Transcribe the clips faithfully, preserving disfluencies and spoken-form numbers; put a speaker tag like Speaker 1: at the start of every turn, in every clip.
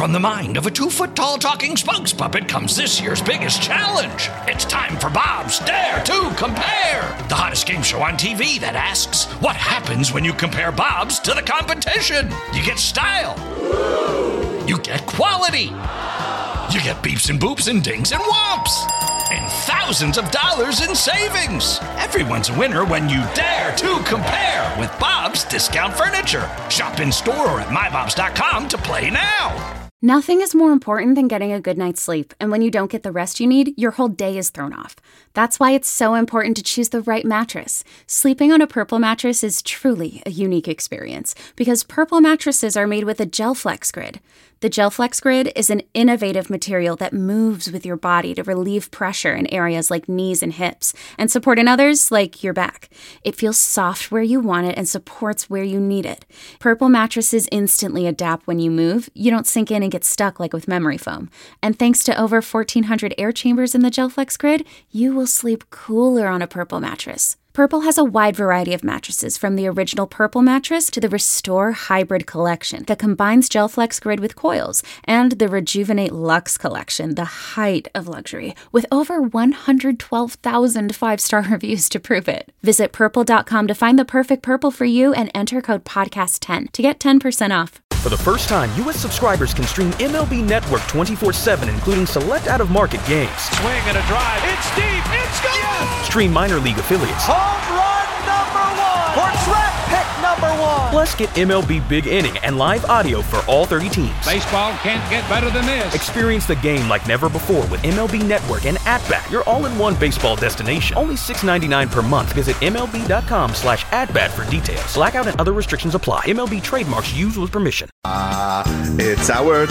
Speaker 1: From the mind of a two-foot-tall talking spokes puppet comes this year's biggest challenge. It's time for Bob's Dare to Compare, the hottest game show on T V that asks, what happens when you compare Bobs to the competition? You get style. You get quality. You get beeps and boops and dings and whomps. And thousands of dollars in savings. Everyone's a winner when you dare to compare with Bob's Discount Furniture. Shop in store or at my bobs dot com to play now.
Speaker 2: Nothing is more important than getting a good night's sleep, and when you don't get the rest you need, your whole day is thrown off. That's why it's so important to choose the right mattress. Sleeping on a Purple mattress is truly a unique experience, because Purple mattresses are made with a GelFlex Grid. The GelFlex Grid is an innovative material that moves with your body to relieve pressure in areas like knees and hips, and support in others like your back. It feels soft where you want it and supports where you need it. Purple mattresses instantly adapt when you move. You don't sink in and get stuck like with memory foam. And thanks to over fourteen hundred air chambers in the GelFlex Grid, you will sleep cooler on a Purple mattress. Purple has a wide variety of mattresses, from the original Purple mattress to the Restore Hybrid collection that combines GelFlex Grid with coils, and the Rejuvenate Luxe collection, the height of luxury, with over one hundred twelve thousand five-star reviews to prove it. Visit purple dot com to find the perfect Purple for you and enter code podcast ten to get ten percent off.
Speaker 3: For the first time, U S subscribers can stream M L B Network twenty-four seven, including select out-of-market games.
Speaker 4: Swing and a drive. It's deep. It's gone. Yes.
Speaker 3: Stream minor league affiliates.
Speaker 4: Home run number one. Or draft pick number one.
Speaker 3: Plus, get M L B Big Inning and live audio for all thirty teams.
Speaker 4: Baseball can't get better than this.
Speaker 3: Experience the game like never before with M L B Network and At-Bat, your all-in-one baseball destination. Only six dollars and ninety-nine cents per month. Visit M L B dot com slash at-bat for details. Blackout and other restrictions apply. M L B trademarks used with permission.
Speaker 5: Uh, it's our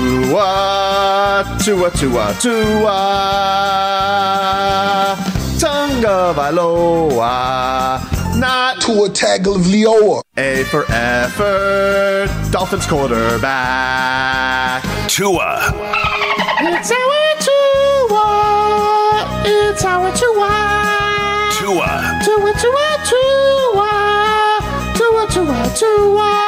Speaker 5: Tua, Tua, Tua, Tua, Tonga Vailoa, not
Speaker 6: Tua Tagovailoa.
Speaker 5: A for effort, Dolphins quarterback.
Speaker 7: Tua.
Speaker 8: It's our Tua, it's our Tua.
Speaker 7: Tua.
Speaker 8: Tua, Tua, Tua, Tua, Tua, Tua.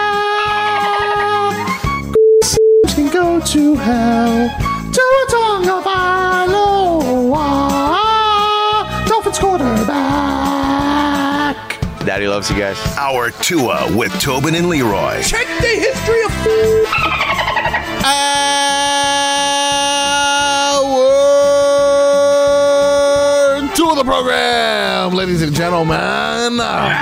Speaker 8: Can go to hell. Tua Tagovailoa, Dolphins quarterback.
Speaker 5: Daddy loves you guys.
Speaker 7: Our Tua with Tobin and Leroy.
Speaker 6: Check the history of food.
Speaker 9: Our Tua the program, ladies and gentlemen.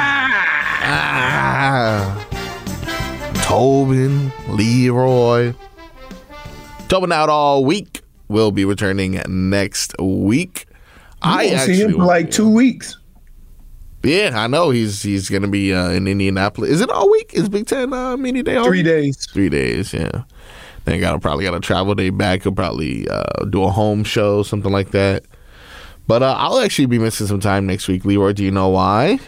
Speaker 9: Ah. Tobin, Leroy. Tobin out all week. We'll be returning next week.
Speaker 6: I actually see him for like two weeks.
Speaker 9: Yeah, I know he's he's gonna be uh, in Indianapolis. Is it all week? Is Big Ten uh, mini day?
Speaker 6: Three days.
Speaker 9: Three days. Yeah. Then got probably got a travel day back. He'll probably uh, do a home show, something like that. But uh, I'll actually be missing some time next week. Leroy, do you know why?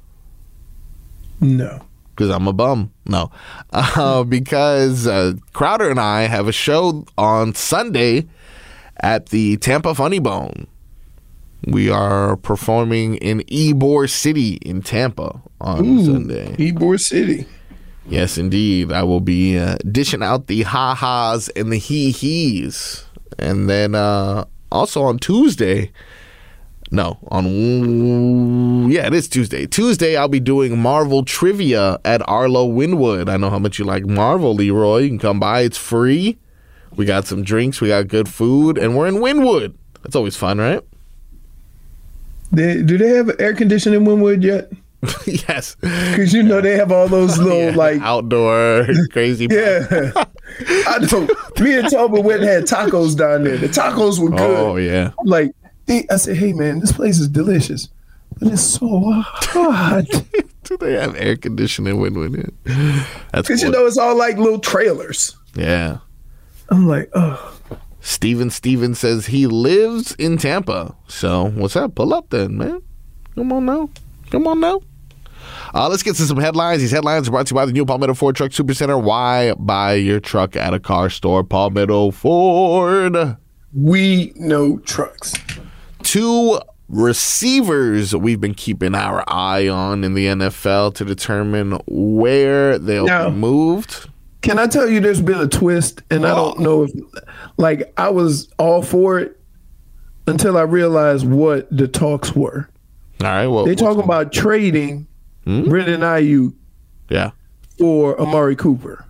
Speaker 6: No.
Speaker 9: Because I'm a bum. No. Uh, because uh, Crowder and I have a show on Sunday at the Tampa Funny Bone. We are performing in Ybor City in Tampa on
Speaker 6: Ooh,
Speaker 9: Sunday.
Speaker 6: Ybor City.
Speaker 9: Yes, indeed. I will be uh, dishing out the ha-has and the he-he's. And then uh, also on Tuesday... No, on, yeah, it is Tuesday. Tuesday, I'll be doing Marvel Trivia at Arlo Wynwood. I know how much you like Marvel, Leroy. You can come by. It's free. We got some drinks. We got good food. And we're in Wynwood. That's always fun, right?
Speaker 6: They, do they have air conditioning in Wynwood yet?
Speaker 9: Yes.
Speaker 6: Because, you know, they have all those little, yeah, like...
Speaker 9: outdoor crazy...
Speaker 6: Yeah. I know. Me and Tobin went and had tacos down there. The tacos were good.
Speaker 9: Oh, yeah.
Speaker 6: I'm like... I said, hey, man, this place is delicious. But it's so hot.
Speaker 9: Do they have air conditioning when we're in? That's
Speaker 6: because, you know, it's all like little trailers.
Speaker 9: Yeah.
Speaker 6: I'm like, oh.
Speaker 9: Steven Steven says he lives in Tampa. So what's up? Pull up then, man. Come on now. Come on now. Uh, let's get to some headlines. These headlines are brought to you by the new Palmetto Ford Truck Supercenter. Why buy your truck at a car store? Palmetto Ford.
Speaker 6: We know trucks.
Speaker 9: Two receivers we've been keeping our eye on in the N F L to determine where they'll
Speaker 6: now,
Speaker 9: be moved.
Speaker 6: Can I tell you there's been a twist, and I don't know if, like, I was all for it until I realized what the talks were.
Speaker 9: All right. Well,
Speaker 6: they talking about trading hmm? Brandon Ayuk
Speaker 9: yeah.
Speaker 6: for Amari Cooper.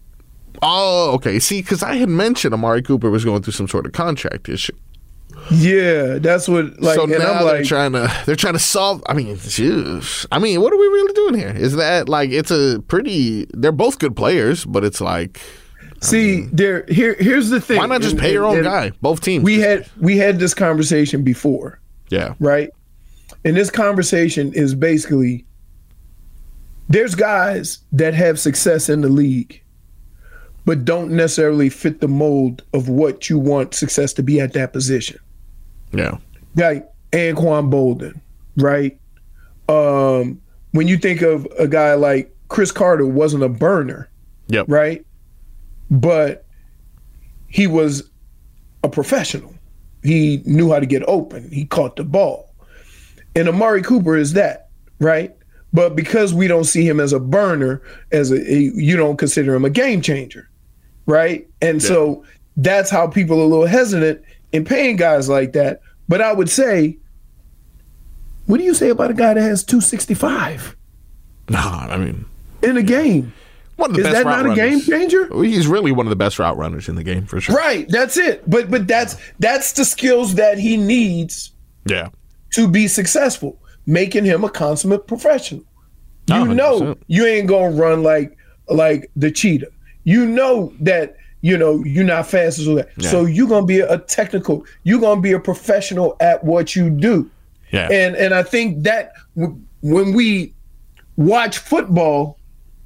Speaker 9: Oh, okay. See, because I had mentioned Amari Cooper was going through some sort of contract issue.
Speaker 6: Yeah, that's what. Like,
Speaker 9: so
Speaker 6: and
Speaker 9: now
Speaker 6: I'm
Speaker 9: they're
Speaker 6: like,
Speaker 9: trying to they're trying to solve. I mean, geez. I mean, what are we really doing here? Is that like it's a pretty? They're both good players, but it's like.
Speaker 6: See,
Speaker 9: mean,
Speaker 6: there. Here, here's the thing.
Speaker 9: Why not just
Speaker 6: and,
Speaker 9: pay your
Speaker 6: and,
Speaker 9: own guy? Both teams.
Speaker 6: We had we had this conversation before.
Speaker 9: Yeah.
Speaker 6: Right. And this conversation is basically, there's guys that have success in the league, but don't necessarily fit the mold of what you want success to be at that position.
Speaker 9: Yeah.
Speaker 6: Like Anquan Bolden, right? Um, when you think of a guy like Chris Carter, wasn't a burner.
Speaker 9: Yep.
Speaker 6: Right? But he was a professional. He knew how to get open. He caught the ball. And Amari Cooper is that, right? But because we don't see him as a burner, as a, a you don't consider him a game changer, right? And yeah. so that's how people are a little hesitant in paying guys like that. But I would say, what do you say about a guy that has two sixty-five?
Speaker 9: Nah, I mean,
Speaker 6: in a game.
Speaker 9: One of the
Speaker 6: is
Speaker 9: best
Speaker 6: that not
Speaker 9: runners.
Speaker 6: A game changer?
Speaker 9: He's really one of the best route runners in the game for sure.
Speaker 6: Right, that's it. But but that's that's the skills that he needs.
Speaker 9: Yeah.
Speaker 6: To be successful, making him a consummate professional. You
Speaker 9: one hundred percent.
Speaker 6: know you ain't gonna run like like the cheetah. You know that you know you're not fast as all that. Yeah. So you're gonna be a technical. You're gonna be a professional at what you do.
Speaker 9: Yeah.
Speaker 6: And and I think that w- when we watch football,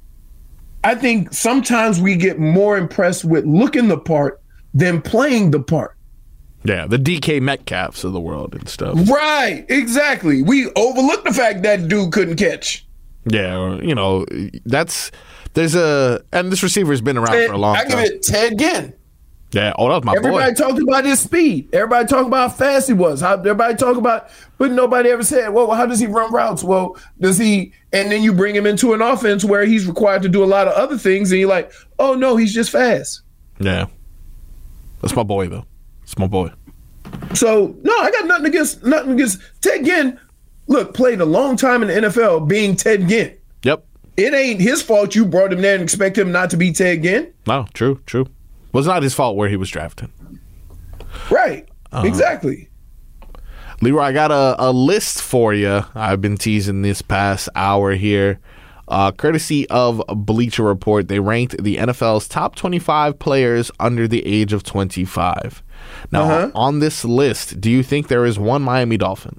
Speaker 6: I think sometimes we get more impressed with looking the part than playing the part.
Speaker 9: Yeah, the D K Metcalfs of the world and stuff.
Speaker 6: Right, exactly. We overlook the fact that dude couldn't catch.
Speaker 9: Yeah, or, you know, that's there's a and this receiver's been around
Speaker 6: Ted,
Speaker 9: for a long
Speaker 6: I
Speaker 9: time.
Speaker 6: give it Ted Ginn.
Speaker 9: Yeah, oh, that was my
Speaker 6: everybody
Speaker 9: boy.
Speaker 6: talked about his speed. Everybody talked about how fast he was. How everybody talked about, but nobody ever said, "Well, how does he run routes?" Well, does he? And then you bring him into an offense where he's required to do a lot of other things, and you're like, "Oh no, he's just fast."
Speaker 9: Yeah, that's my boy though. It's my boy.
Speaker 6: So no, I got nothing against nothing against Ted Ginn. Look, played a long time in the N F L being Ted Ginn.
Speaker 9: Yep.
Speaker 6: It ain't his fault you brought him there and expect him not to be Ted Ginn.
Speaker 9: No, true, true. Was not his fault where he was drafted.
Speaker 6: Right.
Speaker 9: Uh,
Speaker 6: exactly.
Speaker 9: Leroy, I got a, a list for you. I've been teasing this past hour here. Uh, courtesy of Bleacher Report, they ranked the N F L's top twenty-five players under the age of twenty-five. Now, uh-huh. on this list, do you think there is one Miami Dolphin?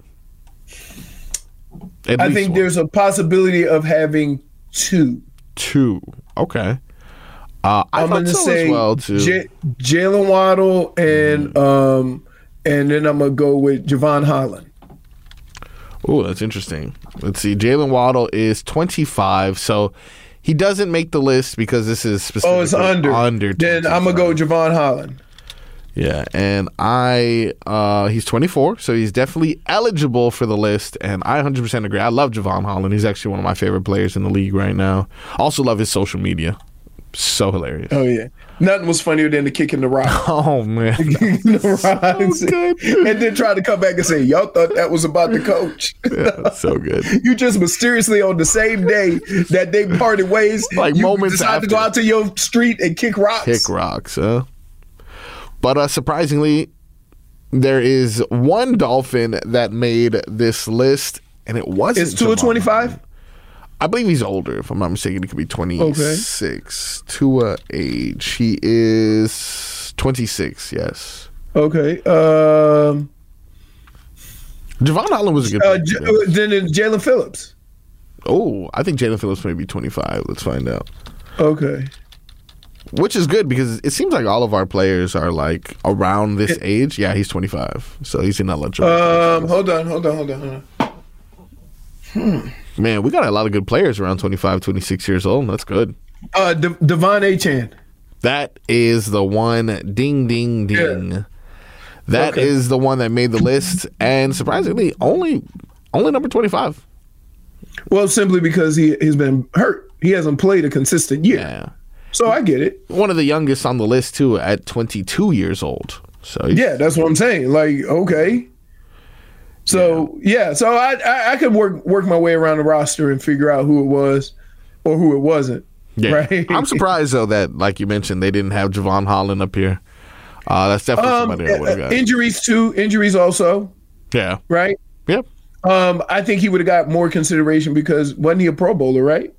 Speaker 9: At
Speaker 6: I think
Speaker 9: one.
Speaker 6: There's a possibility of having two.
Speaker 9: Two. Okay. Uh, I
Speaker 6: I'm
Speaker 9: thought
Speaker 6: going to
Speaker 9: so
Speaker 6: say
Speaker 9: as well, too.
Speaker 6: J- Jalen Waddle and mm. um, and then I'm going to go with Javon Holland.
Speaker 9: Oh, that's interesting. Let's see. Jalen Waddle is twenty-five, so he doesn't make the list because this is specifically
Speaker 6: oh, it's under.
Speaker 9: under
Speaker 6: then I'm going to go with Javon Holland.
Speaker 9: Yeah, and I, uh, he's twenty-four, so he's definitely eligible for the list, and I one hundred percent agree. I love Javon Holland. He's actually one of my favorite players in the league right now. Also love his social media. So hilarious.
Speaker 6: Oh, yeah. Nothing was funnier than the kick in the rock.
Speaker 9: Oh, man.
Speaker 6: the rocks. So good. And then try to come back and say, y'all thought that was about the coach.
Speaker 9: Yeah, so good.
Speaker 6: You just mysteriously on the same day that they parted ways,
Speaker 9: like
Speaker 6: you
Speaker 9: moments
Speaker 6: decide
Speaker 9: after.
Speaker 6: to go out to your street and kick rocks.
Speaker 9: Kick rocks, huh? But uh, surprisingly, there is one Dolphin that made this list, and it wasn't.
Speaker 6: It's Tua twenty-five?
Speaker 9: I believe he's older, if I'm not mistaken. He could be twenty-six. Okay. Tua age. He is twenty-six, yes.
Speaker 6: Okay. Um,
Speaker 9: Javon Holland was a good
Speaker 6: uh,
Speaker 9: player.
Speaker 6: J- then it's Jalen Phillips.
Speaker 9: Oh, I think Jalen Phillips may be twenty-five. Let's find out.
Speaker 6: Okay.
Speaker 9: Which is good because it seems like all of our players are like around this
Speaker 6: it,
Speaker 9: age. Yeah, he's twenty-five. So he's ineligible.
Speaker 6: Um, hold on, hold on, hold on, hold on.
Speaker 9: Hmm. Man, we got a lot of good players around twenty-five, twenty-six years old. That's good.
Speaker 6: Uh, De- Devon Achane.
Speaker 9: That is the one. Ding, ding, ding. Yeah. That
Speaker 6: okay.
Speaker 9: is the one that made the list, and surprisingly, only only number twenty-five.
Speaker 6: Well, simply because he he's been hurt. He hasn't played a consistent year.
Speaker 9: Yeah.
Speaker 6: So I get it.
Speaker 9: One of the youngest on the list too, at twenty-two years old. So
Speaker 6: yeah, that's what I'm saying. Like, okay. So yeah, yeah so I, I I could work work my way around the roster and figure out who it was or who it wasn't.
Speaker 9: Yeah.
Speaker 6: Right.
Speaker 9: I'm surprised though that, like you mentioned, they didn't have Javon Holland up here. Uh, that's definitely
Speaker 6: um,
Speaker 9: somebody I would have got.
Speaker 6: Injuries too. Injuries also.
Speaker 9: Yeah.
Speaker 6: Right.
Speaker 9: Yep.
Speaker 6: Um, I think he would have got more consideration because wasn't he a Pro Bowler, right?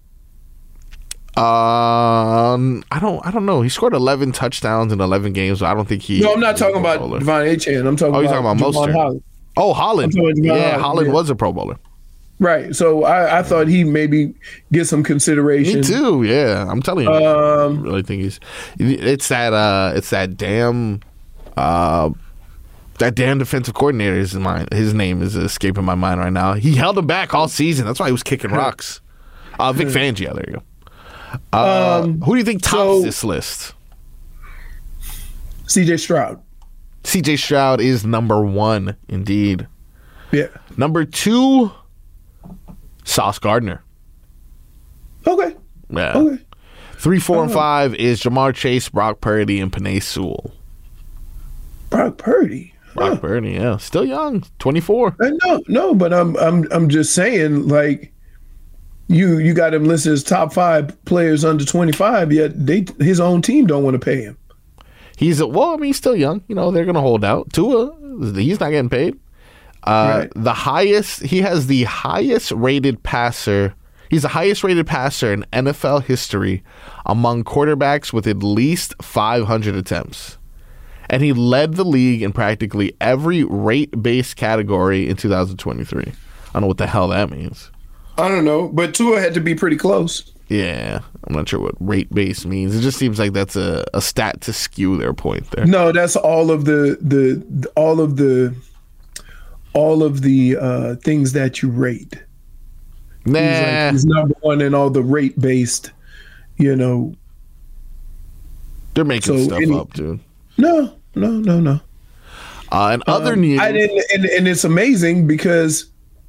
Speaker 9: Um, I don't, I don't know. He scored eleven touchdowns in eleven games, but I don't think he.
Speaker 6: No, I'm not talking about Devon Achane. I'm talking
Speaker 9: oh,
Speaker 6: about,
Speaker 9: you're talking about
Speaker 6: Javon
Speaker 9: Mostert.
Speaker 6: Holland.
Speaker 9: Oh, Holland. Yeah,
Speaker 6: Holland,
Speaker 9: Holland
Speaker 6: yeah.
Speaker 9: was a Pro Bowler.
Speaker 6: Right. So I, I thought he maybe get some consideration.
Speaker 9: Me too. Yeah, I'm telling you.
Speaker 6: Um,
Speaker 9: I really think he's. It's that. Uh, it's that damn. Uh, that damn defensive coordinator is in my. His name is escaping my mind right now. He held him back all season. That's why he was kicking rocks. Uh, Vic Fangio. There you go. Uh,
Speaker 6: um,
Speaker 9: who do you think tops
Speaker 6: so,
Speaker 9: this list?
Speaker 6: C J Stroud.
Speaker 9: C J Stroud is number one, indeed.
Speaker 6: Yeah.
Speaker 9: Number two, Sauce Gardner.
Speaker 6: Okay.
Speaker 9: Yeah.
Speaker 6: Okay.
Speaker 9: Three, four, and
Speaker 6: Uh,
Speaker 9: five is Jamar Chase, Brock Purdy, and Penei Sewell.
Speaker 6: Brock Purdy.
Speaker 9: Brock
Speaker 6: Huh.
Speaker 9: Purdy, yeah, still young, twenty-four.
Speaker 6: Uh, No, no, but I'm I'm I'm just saying, like, you you got him listed as top five players under twenty-five, yet they his own team don't want to pay him.
Speaker 9: He's a, well, I mean, he's still young. You know, they're gonna hold out. Tua, he's not getting paid. Uh,
Speaker 6: Right.
Speaker 9: The highest, he has the highest rated passer. He's the highest rated passer in N F L history among quarterbacks with at least five hundred attempts. And he led the league in practically every rate-based category in two thousand twenty-three. I don't know what the hell that means.
Speaker 6: I don't know, but Tua had to be pretty close.
Speaker 9: Yeah, I'm not sure what rate-based means. It just seems like that's a, a stat to skew their point there.
Speaker 6: No, that's all of the the, the all of the all of the uh, things that you rate.
Speaker 9: Nah.
Speaker 6: He's, like, he's number one in all the rate based, you know.
Speaker 9: They're making
Speaker 6: so
Speaker 9: stuff
Speaker 6: any-
Speaker 9: up, dude.
Speaker 6: No, no, no, no.
Speaker 9: Uh, and other
Speaker 6: Um,
Speaker 9: news,
Speaker 6: I didn't, and, and it's amazing because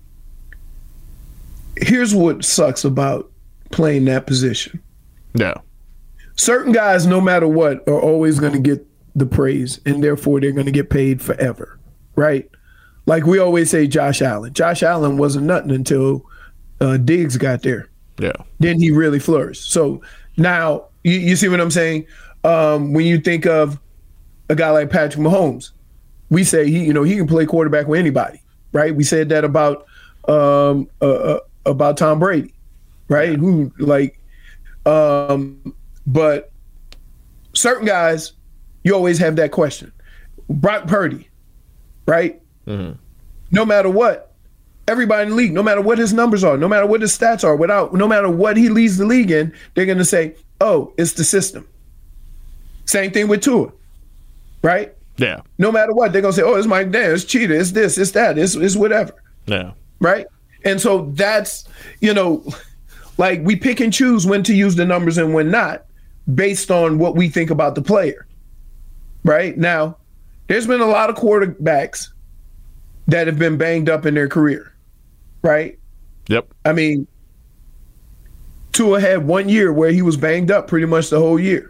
Speaker 6: here's what sucks about playing that position.
Speaker 9: yeah,
Speaker 6: Certain guys, no matter what, are always going to get the praise, and therefore they're going to get paid forever, right? Like we always say, Josh Allen. Josh Allen wasn't nothing until uh, Diggs got there.
Speaker 9: yeah,
Speaker 6: Then he really flourished. So now you, you see what I'm saying? Um, when you think of a guy like Patrick Mahomes, we say he, you know, he can play quarterback with anybody, right? We said that about um, uh, uh, about Tom Brady, right? Yeah. Who like, um, but certain guys, you always have that question. Brock Purdy, right?
Speaker 9: Mm-hmm.
Speaker 6: No matter what, everybody in the league, no matter what his numbers are, no matter what his stats are, without no matter what he leads the league in, they're going to say, "Oh, it's the system." Same thing with Tua, right?
Speaker 9: yeah,
Speaker 6: No matter what, they're going to say, "Oh, it's Mike Dan, it's cheater, it's this, it's that, it's, it's whatever,"
Speaker 9: yeah.
Speaker 6: right? And so that's, you know, like we pick and choose when to use the numbers and when not based on what we think about the player, right? Now, there's been a lot of quarterbacks that have been banged up in their career, right?
Speaker 9: Yep.
Speaker 6: I mean, Tua had one year where he was banged up pretty much the whole year.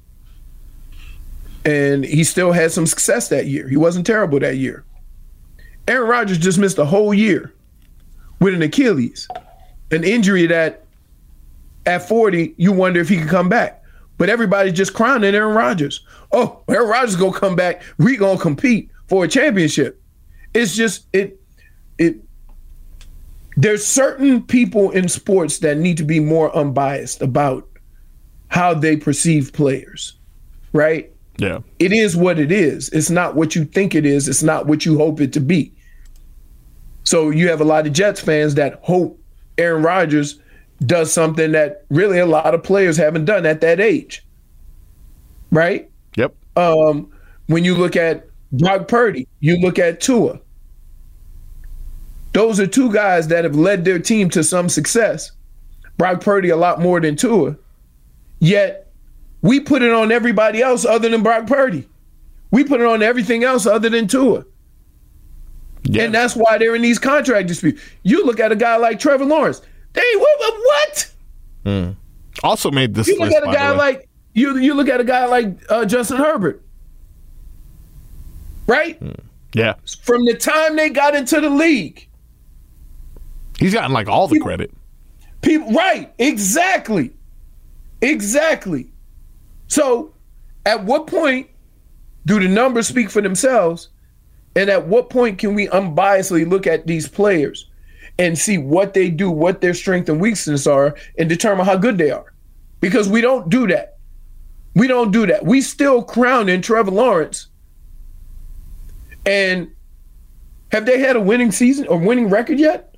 Speaker 6: And he still had some success that year. He wasn't terrible that year. Aaron Rodgers just missed a whole year with an Achilles, an injury that at forty, you wonder if he could come back. But everybody's just crowning Aaron Rodgers. Oh, Aaron Rodgers is going to come back. We're going to compete for a championship. It's just, it, it, there's certain people in sports that need to be more unbiased about how they perceive players, right?
Speaker 9: Yeah.
Speaker 6: It is what it is. It's not what you think it is. It's not what you hope it to be. So you have a lot of Jets fans that hope Aaron Rodgers does something that really a lot of players haven't done at that age, right?
Speaker 9: Yep.
Speaker 6: Um, when you look at Brock Purdy, you look at Tua. Those are two guys that have led their team to some success. Brock Purdy a lot more than Tua. Yet we put it on everybody else other than Brock Purdy. We put it on everything else other than Tua. Yeah. And that's why they're in these contract disputes. You look at a guy like Trevor Lawrence. They what? what?
Speaker 9: Mm. Also made this
Speaker 6: You look
Speaker 9: list,
Speaker 6: at a guy like you you look at a guy like uh, Justin Herbert, right?
Speaker 9: Yeah.
Speaker 6: From the time they got into the league,
Speaker 9: he's gotten like all the
Speaker 6: people,
Speaker 9: credit.
Speaker 6: People, right? Exactly, exactly. So, at what point do the numbers speak for themselves? And at what point can we unbiasedly look at these players and see what they do, what their strengths and weaknesses are, and determine how good they are? Because we don't do that. We don't do that. We still crowning Trevor Lawrence. And have they had a winning season or winning record yet?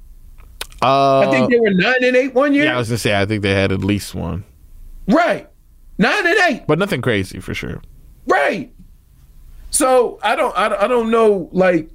Speaker 9: Uh,
Speaker 6: I think they were nine and eight one year.
Speaker 9: Yeah, I was gonna say I think they had at least one.
Speaker 6: Right, nine and eight,
Speaker 9: but nothing crazy for sure.
Speaker 6: Right. So I don't, I, I don't know, like,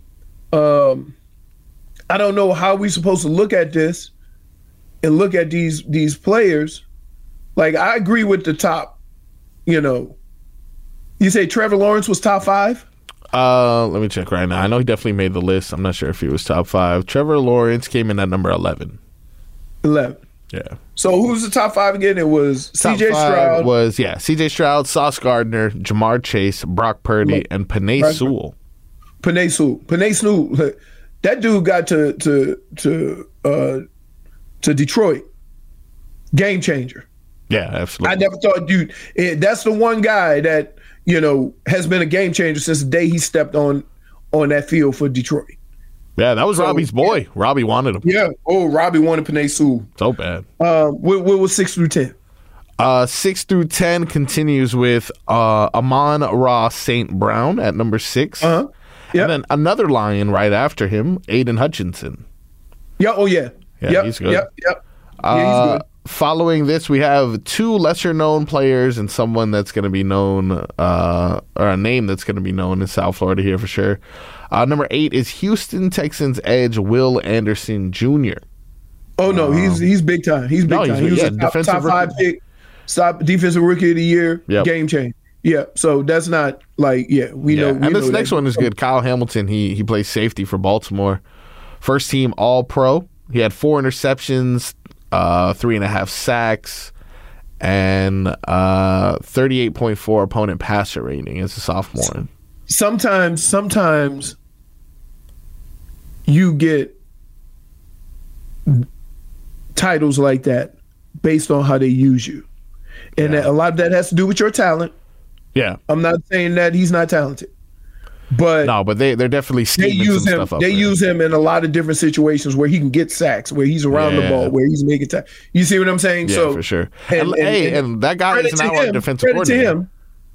Speaker 6: um, I don't know how we're supposed to look at this and look at these these players. Like, I agree with the top. You know, you say Trevor Lawrence was top five.
Speaker 9: Uh, let me check right now. I know he definitely made the list. I'm not sure if he was top five. Trevor Lawrence came in at number eleven.
Speaker 6: Eleven.
Speaker 9: Yeah.
Speaker 6: So who's the top five again? It was
Speaker 9: Top
Speaker 6: C J
Speaker 9: five
Speaker 6: Stroud.
Speaker 9: Was yeah, C J Stroud, Sauce Gardner, Jamar Chase, Brock Purdy,
Speaker 6: Look,
Speaker 9: and Penei
Speaker 6: Brock-
Speaker 9: Sewell.
Speaker 6: Penei Sewell. Penei Sewell. That dude got to to to uh, to Detroit. Game changer.
Speaker 9: Yeah, absolutely.
Speaker 6: I never thought, dude. eh, That's the one guy that, you know, has been a game changer since the day he stepped on on that field for Detroit.
Speaker 9: Yeah, that was
Speaker 6: So,
Speaker 9: Robbie's boy.
Speaker 6: yeah.
Speaker 9: Robbie wanted him.
Speaker 6: Yeah. Oh, Robbie wanted Penei Sewell.
Speaker 9: So bad.
Speaker 6: Um, what, what was six through ten?
Speaker 9: Uh, six through ten continues with uh, Amon Ra Saint Brown at number six.
Speaker 6: Uh-huh. Yep.
Speaker 9: And then another Lion right after him, Aiden Hutchinson.
Speaker 6: Yeah. Oh, yeah.
Speaker 9: Yeah,
Speaker 6: yep,
Speaker 9: he's good.
Speaker 6: Yep. Yep.
Speaker 9: Uh,
Speaker 6: yeah, he's good.
Speaker 9: Following this, we have two lesser-known players and someone that's going to be known, uh, or a name that's going to be known in South Florida here for sure. Uh, number eight is Houston Texans edge Will Anderson Junior
Speaker 6: Oh no,
Speaker 9: um,
Speaker 6: he's he's big time. He's big
Speaker 9: no,
Speaker 6: time.
Speaker 9: he's-
Speaker 6: He was
Speaker 9: yeah,
Speaker 6: a top,
Speaker 9: defensive
Speaker 6: top five
Speaker 9: rookie.
Speaker 6: pick, top defensive rookie of the year,
Speaker 9: Yep.
Speaker 6: game changer. Yeah. So that's not like yeah we
Speaker 9: Yeah,
Speaker 6: know. We
Speaker 9: and this
Speaker 6: know
Speaker 9: next
Speaker 6: that.
Speaker 9: one is good. Kyle Hamilton, he he plays safety for Baltimore. First team All Pro. He had four interceptions, uh, three and a half sacks, and uh, thirty-eight point four opponent passer rating as a sophomore.
Speaker 6: Sometimes, sometimes you get titles like that based on how they use you, and
Speaker 9: Yeah.
Speaker 6: that, a lot of that has to do with your talent.
Speaker 9: Yeah.
Speaker 6: I'm not saying that he's not talented, but
Speaker 9: No, but they they're definitely
Speaker 6: they
Speaker 9: scheming
Speaker 6: use
Speaker 9: some
Speaker 6: him.
Speaker 9: stuff up
Speaker 6: They
Speaker 9: there.
Speaker 6: use him in a lot of different situations where he can get sacks, where he's around the
Speaker 9: Yeah.
Speaker 6: ball, where he's making time. You see what I'm saying?
Speaker 9: Yeah,
Speaker 6: so
Speaker 9: for sure. And, hey, and that guy
Speaker 6: credit
Speaker 9: is
Speaker 6: to
Speaker 9: now our
Speaker 6: him,
Speaker 9: defensive
Speaker 6: credit to
Speaker 9: coordinator.
Speaker 6: him.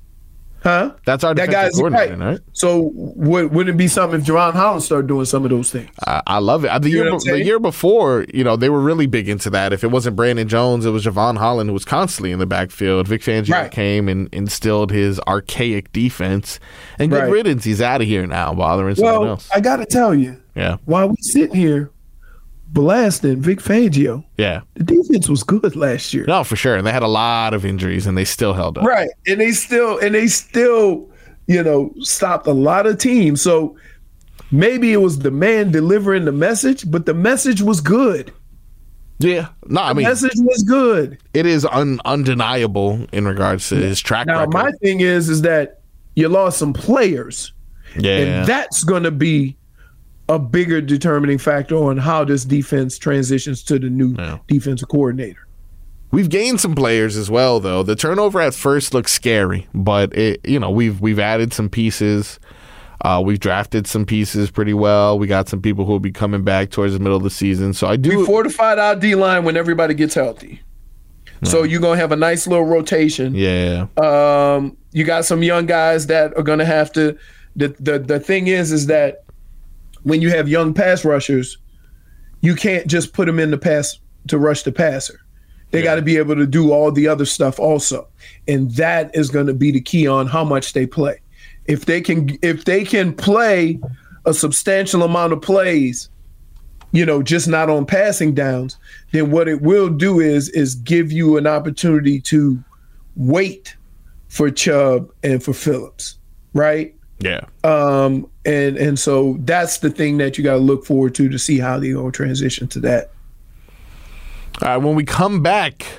Speaker 6: Huh?
Speaker 9: That's our
Speaker 6: That
Speaker 9: defensive
Speaker 6: guy's
Speaker 9: coordinator,
Speaker 6: right.
Speaker 9: right?
Speaker 6: So would would it be something if Javon Holland started doing some of those things?
Speaker 9: I, I love it. Uh, The
Speaker 6: You know
Speaker 9: year,
Speaker 6: what I'm
Speaker 9: be- the
Speaker 6: saying?
Speaker 9: year before, you know, they were really big into that. If it wasn't Brandon Jones, it was Javon Holland who was constantly in the backfield. Vic Fangio
Speaker 6: Right.
Speaker 9: came and instilled his archaic defense. And good
Speaker 6: Right.
Speaker 9: riddance, he's out of here now, bothering someone
Speaker 6: Well,
Speaker 9: else.
Speaker 6: I got to tell you,
Speaker 9: Yeah,
Speaker 6: while we sitting here blasting Vic Fangio,
Speaker 9: yeah.
Speaker 6: the defense was good last year.
Speaker 9: No, for sure. And they had a lot of injuries, and they still held up.
Speaker 6: Right. And they still and they still, you know, stopped a lot of teams. So maybe it was the man delivering the message, but the message was good.
Speaker 9: Yeah. No, I
Speaker 6: The
Speaker 9: mean,
Speaker 6: message was good.
Speaker 9: it is un- undeniable in regards to his track
Speaker 6: Now
Speaker 9: record.
Speaker 6: my thing is is that you lost some players.
Speaker 9: yeah.
Speaker 6: And that's going to be a bigger determining factor on how this defense transitions to the new
Speaker 9: Yeah.
Speaker 6: defensive coordinator.
Speaker 9: We've gained some players as well, though. The turnover at first looks scary, but it, you know, we've we've added some pieces. Uh, we've drafted some pieces pretty well. We got some people who will be coming back towards the middle of the season. So I do.
Speaker 6: We fortified our D line when everybody gets healthy. So you're gonna have a nice little rotation.
Speaker 9: yeah,
Speaker 6: Um, you got some young guys that are gonna have to. The the the thing is, is that when you have young pass rushers, you can't just put them in the pass to rush the passer. They got to be able to do all the other stuff also, and that is going to be the key on how much they play. If they can, if they can play a substantial amount of plays, you know, just not on passing downs, then what it will do is is give you an opportunity to wait for Chubb and for Phillips, right?
Speaker 9: yeah.
Speaker 6: Um, and and so that's the thing that you got to look forward to to see how they go transition to that.
Speaker 9: All right, when we come back,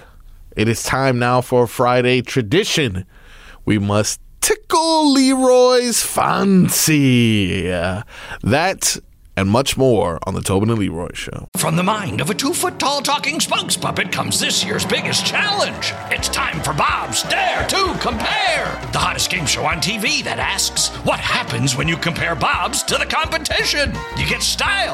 Speaker 9: It is time now for Friday tradition. We must tickle Leroy's fancy. That and much more on the Tobin and Leroy Show.
Speaker 1: From the mind of a two-foot-tall talking spokes puppet comes this year's biggest challenge. It's time for Bob's Dare to Compare, the hottest game show on T V that asks, what happens when you compare Bobs to the competition? You get style.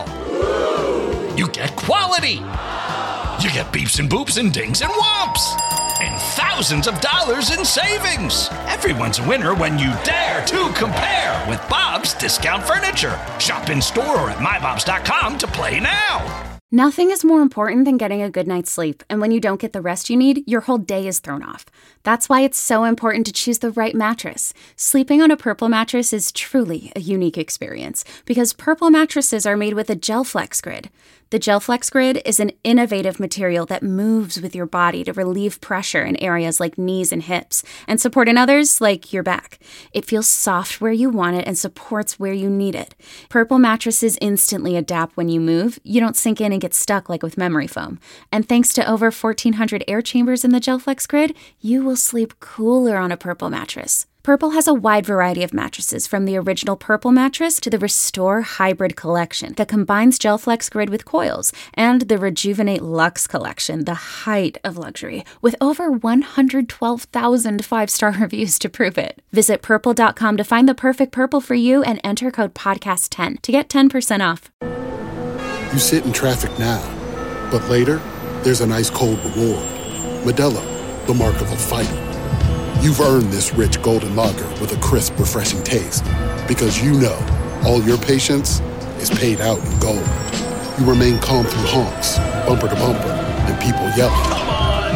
Speaker 1: You get quality. You get beeps and boops and dings and whomps. And thousands of dollars in savings. Everyone's a winner when you dare to compare with Bob's Discount Furniture. Shop in store or at my bobs dot com to play now.
Speaker 2: Nothing is more important than getting a good night's sleep, and when you don't get the rest you need, your whole day is thrown off. That's why it's so important to choose the right mattress. Sleeping on a Purple mattress is truly a unique experience, because Purple mattresses are made with a GelFlex Grid. The GelFlex Grid is an innovative material that moves with your body to relieve pressure in areas like knees and hips, and support in others like your back. It feels soft where you want it and supports where you need it. Purple mattresses instantly adapt when you move. You don't sink in and get stuck like with memory foam. And thanks to over fourteen hundred air chambers in the GelFlex Grid, you will sleep cooler on a Purple mattress. Purple has a wide variety of mattresses, from the original Purple mattress to the Restore Hybrid collection that combines GelFlex Grid with coils, and the Rejuvenate Luxe collection, the height of luxury, with over one hundred twelve thousand five-star reviews to prove it. Visit purple dot com to find the perfect Purple for you and enter code podcast ten to get ten percent off.
Speaker 10: You sit in traffic now, but later, there's an ice-cold reward. Modelo, the mark of a fighter. You've earned this rich golden lager with a crisp, refreshing taste. Because you know, all your patience is paid out in gold. You remain calm through honks, bumper to bumper, and people yelling.
Speaker 1: Come on,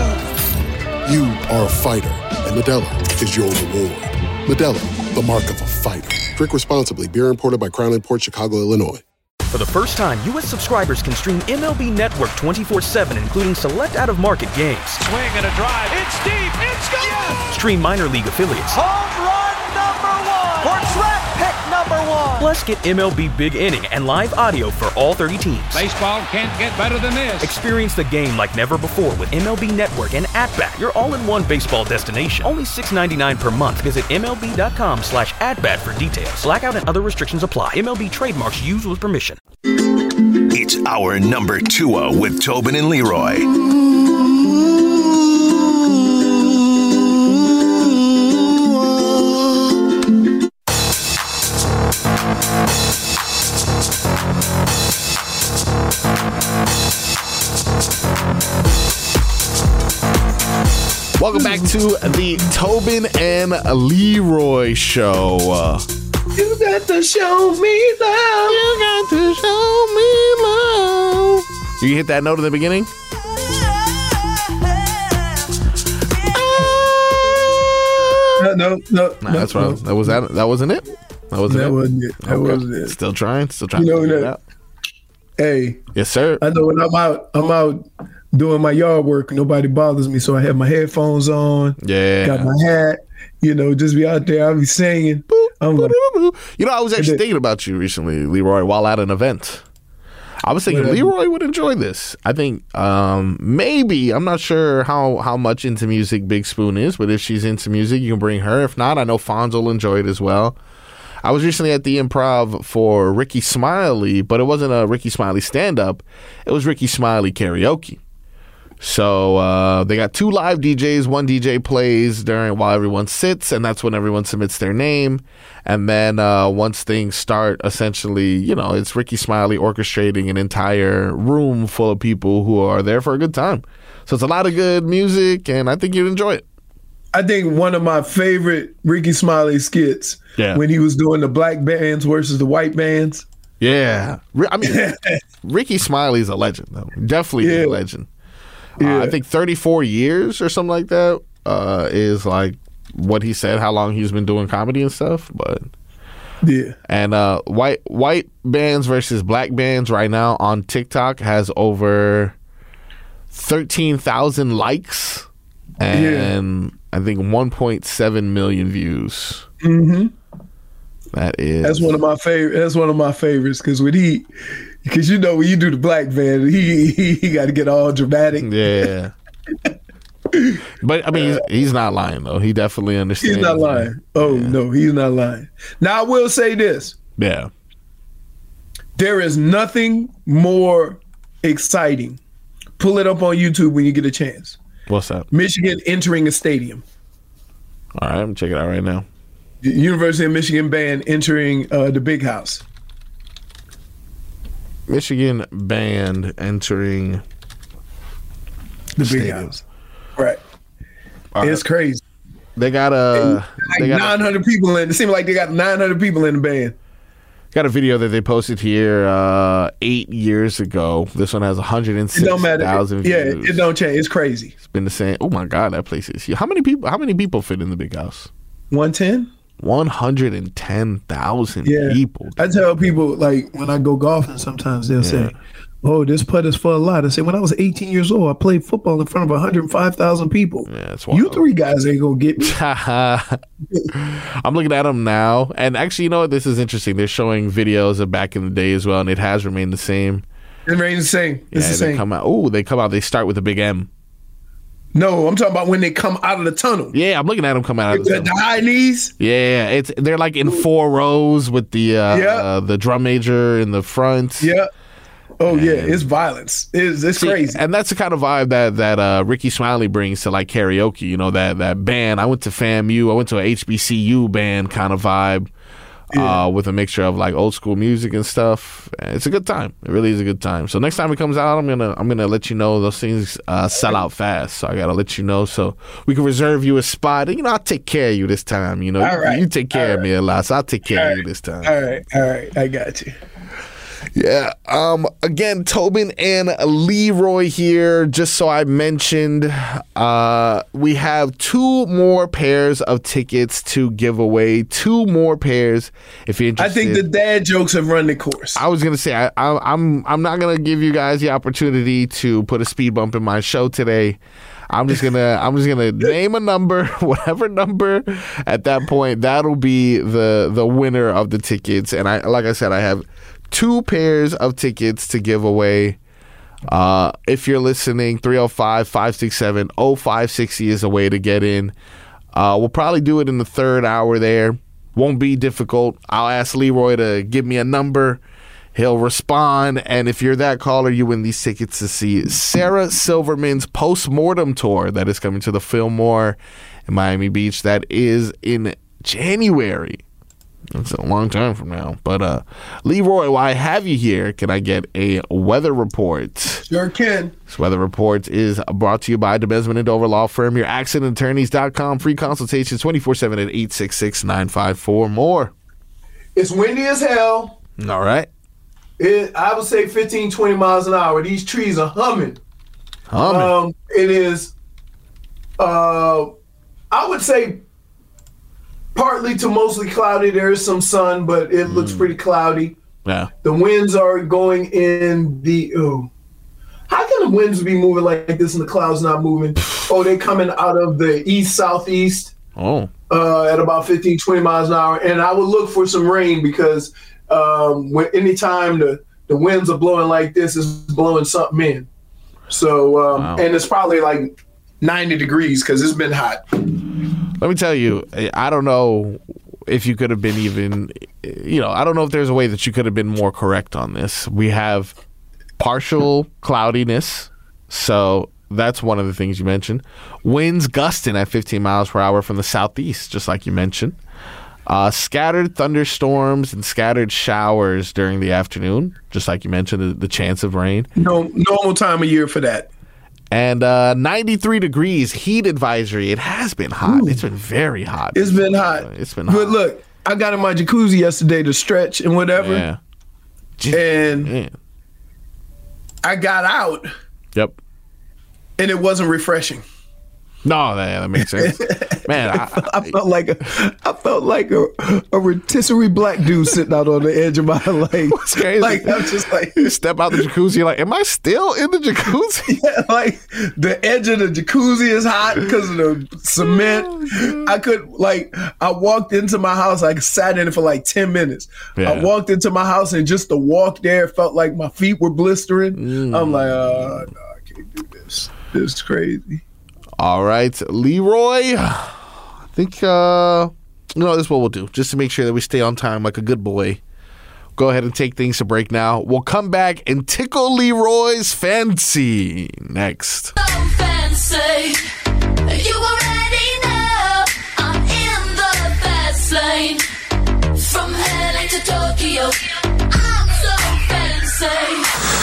Speaker 1: move!
Speaker 10: You are a fighter, and Modelo is your reward. Modelo, the mark of a fighter. Drink responsibly. Beer imported by Crown Imports, Chicago, Illinois.
Speaker 3: For the first time, U S subscribers can stream M L B Network twenty-four seven, including select out-of-market games.
Speaker 4: Swing and a drive. It's deep. It's gone. Yes!
Speaker 3: Stream minor league affiliates.
Speaker 4: Home run number one. Or draft pick number one.
Speaker 3: Plus, get M L B Big Inning and live audio for all thirty teams.
Speaker 11: Baseball can't get better than this.
Speaker 3: Experience the game like never before with M L B Network and At-Bat, your all-in-one baseball destination. Only six dollars and ninety-nine cents per month. Visit M L B dot com slash at-bat for details. Blackout and other restrictions apply. M L B trademarks used with permission.
Speaker 7: It's our number two with Tobin and Leroy.
Speaker 9: Welcome back to the Tobin and Leroy Show. Uh,
Speaker 6: You got to show me love.
Speaker 9: You got to show me love. You hit that note in the beginning?
Speaker 6: No, no, no.
Speaker 9: Nah,
Speaker 6: no,
Speaker 9: that's
Speaker 6: no.
Speaker 9: right. That was that. That wasn't it. That wasn't
Speaker 6: That
Speaker 9: it.
Speaker 6: wasn't it. That
Speaker 9: Okay.
Speaker 6: wasn't it.
Speaker 9: Still trying. Still trying
Speaker 6: You
Speaker 9: to
Speaker 6: know
Speaker 9: figure it
Speaker 6: that-
Speaker 9: out.
Speaker 6: Hey,
Speaker 9: Yes, sir.
Speaker 6: I know when I'm out, I'm out doing my yard work. Nobody bothers me, so I have my headphones on.
Speaker 9: Yeah.
Speaker 6: Got my hat. You know, just be out there. I'll be singing. I'm like,
Speaker 9: You know, I was actually
Speaker 6: And it-
Speaker 9: thinking about you recently, Leroy, while at an event. I was thinking
Speaker 6: Whatever.
Speaker 9: Leroy would enjoy this. I think um, maybe, I'm not sure how, how much into music Big Spoon is, but if she's into music, you can bring her. If not, I know Fonz will enjoy it as well. I was recently at the Improv for Ricky Smiley, but it wasn't a Ricky Smiley stand-up. It was Ricky Smiley karaoke. So uh, they got two live D Js. One D J plays during while everyone sits, and that's when everyone submits their name. And then uh, once things start, essentially, you know, it's Ricky Smiley orchestrating an entire room full of people who are there for a good time. So it's a lot of good music, and I think you'd enjoy it.
Speaker 6: I think one of my favorite Ricky Smiley skits
Speaker 9: Yeah.
Speaker 6: when he was doing the black bands versus the white bands.
Speaker 9: Yeah. Ri- I mean, Ricky Smiley's a legend, though. Definitely
Speaker 6: Yeah.
Speaker 9: a legend.
Speaker 6: Yeah.
Speaker 9: Uh, I think thirty-four years or something like that uh, is like what he said, how long he's been doing comedy and stuff. But
Speaker 6: Yeah.
Speaker 9: and uh, white white bands versus black bands right now on TikTok has over thirteen thousand likes and I think one point seven million views.
Speaker 6: Mm-hmm.
Speaker 9: That is
Speaker 6: That's one of my favorite. That's one of my favorites because when he, because you know when you do the black band, he he, he got to get all dramatic.
Speaker 9: Yeah. But I mean, he's, he's not lying though. He definitely understands.
Speaker 6: He's not lying. Oh yeah. No, he's not lying. Now I will say this.
Speaker 9: Yeah.
Speaker 6: There is nothing more exciting. Pull it up on YouTube when you get a chance.
Speaker 9: What's that?
Speaker 6: Michigan entering a stadium.
Speaker 9: All right, I'm gonna check it out right now.
Speaker 6: The University of Michigan band entering uh, the Big House.
Speaker 9: Michigan band entering
Speaker 6: the Big House. Right.
Speaker 9: Right.
Speaker 6: It's crazy.
Speaker 9: They got a
Speaker 6: like
Speaker 9: they got
Speaker 6: nine hundred
Speaker 9: a,
Speaker 6: people in. It seems like they got nine hundred people in the band.
Speaker 9: Got a video that they posted here uh, eight years ago. This one has one hundred six thousand views.
Speaker 6: Yeah, it don't change. It's crazy.
Speaker 9: It's been the same. Oh my God, that place is huge. How many people? How many people fit in the Big House?
Speaker 6: one ten
Speaker 9: one hundred ten thousand
Speaker 6: yeah.
Speaker 9: people.
Speaker 6: I tell people, like, when I go golfing, sometimes they'll
Speaker 9: Yeah.
Speaker 6: say, oh, this putt is for a lot. I say, when I was eighteen years old, I played football in front of one hundred five thousand people.
Speaker 9: Yeah, that's wild.
Speaker 6: You three guys ain't going to get me.
Speaker 9: I'm looking at them now. And actually, you know what? This is interesting. They're showing videos of back in the day as well, and it has remained the same.
Speaker 6: It remains the same. It's
Speaker 9: yeah,
Speaker 6: the
Speaker 9: they
Speaker 6: same.
Speaker 9: come out. Oh, they come out. They start with a big M.
Speaker 6: No, I'm talking about when they come out of the tunnel.
Speaker 9: Yeah, I'm looking at them come out of the
Speaker 6: The,
Speaker 9: tunnel.
Speaker 6: the high knees.
Speaker 9: Yeah, it's they're like in four rows with the uh,
Speaker 6: Yeah.
Speaker 9: uh, the drum major in the front.
Speaker 6: Yeah. Oh, yeah. It's violence. It's, it's
Speaker 9: See,
Speaker 6: crazy.
Speaker 9: and that's the kind of vibe that that uh, Ricky Smiley brings to like karaoke. You know, that that band. I went to FAMU. I went to a H B C U band kind of vibe. Uh, with a mixture of like old school music and stuff. It's a good time. It really is a good time. So next time it comes out, I'm gonna I'm gonna let you know. Those things uh, sell out fast, so I gotta let you know so we can reserve you a spot. And, you know, I'll take care of you this time. You know,
Speaker 6: All
Speaker 9: you,
Speaker 6: right.
Speaker 9: you take care
Speaker 6: All
Speaker 9: of me a lot, so I'll take care
Speaker 6: All
Speaker 9: of you
Speaker 6: right.
Speaker 9: this time.
Speaker 6: All right. All right. I got you.
Speaker 9: Yeah. Um. Again, Tobin and Leroy here. Just so I mentioned, uh, we have two more pairs of tickets to give away. Two more pairs. If you're
Speaker 6: I
Speaker 9: interested.
Speaker 6: think the dad jokes have run the course.
Speaker 9: I was gonna say I, I, I'm I'm not gonna give you guys the opportunity to put a speed bump in my show today. I'm just gonna I'm just gonna name a number, whatever number. At that point, that'll be the the winner of the tickets. And I like I said, I have two pairs of tickets to give away. Uh, if you're listening, three oh five, five six seven, oh five six oh is a way to get in. Uh, we'll probably do it in the third hour there. Won't be difficult. I'll ask Leroy to give me a number. He'll respond. And if you're that caller, you win these tickets to see Sarah Silverman's Postmortem Tour that is coming to the Fillmore in Miami Beach. That is in January. That's a long time from now. But uh, Leroy, while I have you here, can I get a weather report?
Speaker 6: Sure can.
Speaker 9: This weather report is brought to you by DeBesman and Dover Law Firm, your accident attorneys dot com. Free consultations twenty-four seven at eight six six, nine five four more.
Speaker 6: It's windy as hell.
Speaker 9: All right.
Speaker 6: It, I would say fifteen, twenty miles an hour. These trees are humming.
Speaker 9: Humming.
Speaker 6: Um, it is, uh, I would say, partly to mostly cloudy. There is some sun, but it looks pretty cloudy.
Speaker 9: Yeah.
Speaker 6: The winds are going in the. Oh, how can the winds be moving like this and the clouds not moving? Oh, they're coming out of the east southeast.
Speaker 9: Oh.
Speaker 6: Uh, at about fifteen, twenty miles an hour, and I would look for some rain because um, when anytime the the winds are blowing like this, it's blowing something in. So, um,
Speaker 9: Wow.
Speaker 6: and it's probably like ninety degrees because it's been hot.
Speaker 9: Let me tell you, I don't know if you could have been even, you know, I don't know if there's a way that you could have been more correct on this. We have partial cloudiness, so that's one of the things you mentioned. Winds gusting at fifteen miles per hour from the southeast, just like you mentioned. Uh, scattered thunderstorms and scattered showers during the afternoon, just like you mentioned, the, the chance of rain.
Speaker 6: No, normal time of year for that.
Speaker 9: And uh, ninety-three degrees, heat advisory. It has been hot. Ooh. It's been very hot.
Speaker 6: It's been hot.
Speaker 9: It's been
Speaker 6: But
Speaker 9: hot.
Speaker 6: look, I got in my jacuzzi yesterday to stretch and whatever.
Speaker 9: Yeah.
Speaker 6: And
Speaker 9: Man.
Speaker 6: I got out.
Speaker 9: Yep.
Speaker 6: And it wasn't refreshing.
Speaker 9: No, that, that makes sense. Man, I,
Speaker 6: I, I felt like a, I felt like a, a rotisserie black dude sitting out on the edge of my like.
Speaker 9: It's crazy.
Speaker 6: Like I'm just like,
Speaker 9: you step out the jacuzzi, you're like, am I still in the jacuzzi?
Speaker 6: Yeah, like the edge of the jacuzzi is hot because of the cement. Oh, I could like, I walked into my house, I sat in it for like ten minutes.
Speaker 9: Yeah.
Speaker 6: I walked into my house and just the walk there felt like my feet were blistering. Mm. I'm like, oh, no, I can't do this. This is crazy.
Speaker 9: All right, Leroy. I think, uh, you know, this is what we'll do, just to make sure that we stay on time like a good boy. Go ahead and take things to break now. We'll come back and tickle Leroy's fancy next.
Speaker 12: So fancy. You already know I'm in the fast lane. From L A to Tokyo, I'm so fancy.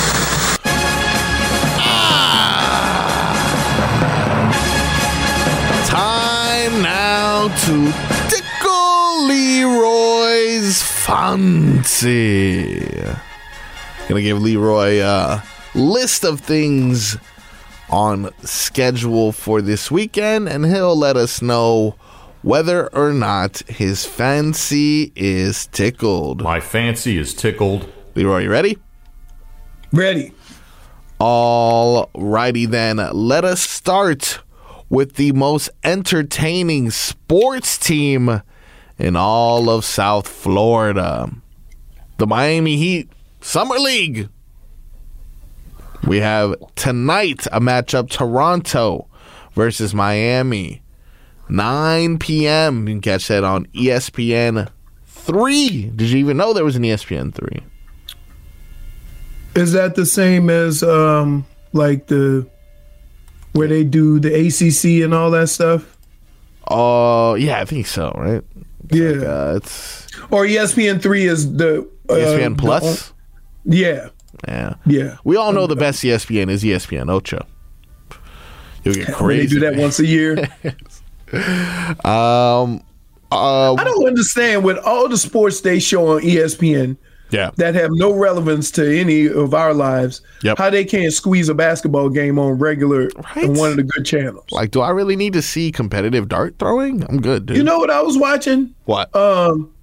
Speaker 9: Ah. Time now to tickle Leroy's fancy. Gonna give Leroy a list of things on schedule for this weekend, and he'll let us know whether or not his fancy is tickled.
Speaker 13: My fancy is tickled.
Speaker 9: Leroy, you ready?
Speaker 6: Ready.
Speaker 9: All righty then. Let us start with the most entertaining sports team in all of South Florida. The Miami Heat Summer League. We have tonight a matchup, Toronto versus Miami. nine p.m. You can catch that on E S P N three. Did you even know there was an E S P N three?
Speaker 6: Is that the same as um like the where they do the A C C and all that stuff?
Speaker 9: Oh, uh, yeah, I think so, right? It's
Speaker 6: yeah.
Speaker 9: Like, uh, it's
Speaker 6: or E S P N three is the uh,
Speaker 9: E S P N Plus?
Speaker 6: The, yeah.
Speaker 9: Yeah.
Speaker 6: Yeah.
Speaker 9: We all know the best E S P N is E S P N Ocho. You'll get crazy.
Speaker 6: They do that once a year.
Speaker 9: um, uh,
Speaker 6: I don't understand with all the sports they show on E S P N
Speaker 9: yeah.
Speaker 6: that have no relevance to any of our lives,
Speaker 9: yep.
Speaker 6: how they can't squeeze a basketball game on regular
Speaker 9: right?
Speaker 6: on one of the good channels.
Speaker 9: Like, do I really need to see competitive dart throwing? I'm good, dude.
Speaker 6: You know what I was watching?
Speaker 9: What?
Speaker 6: Um,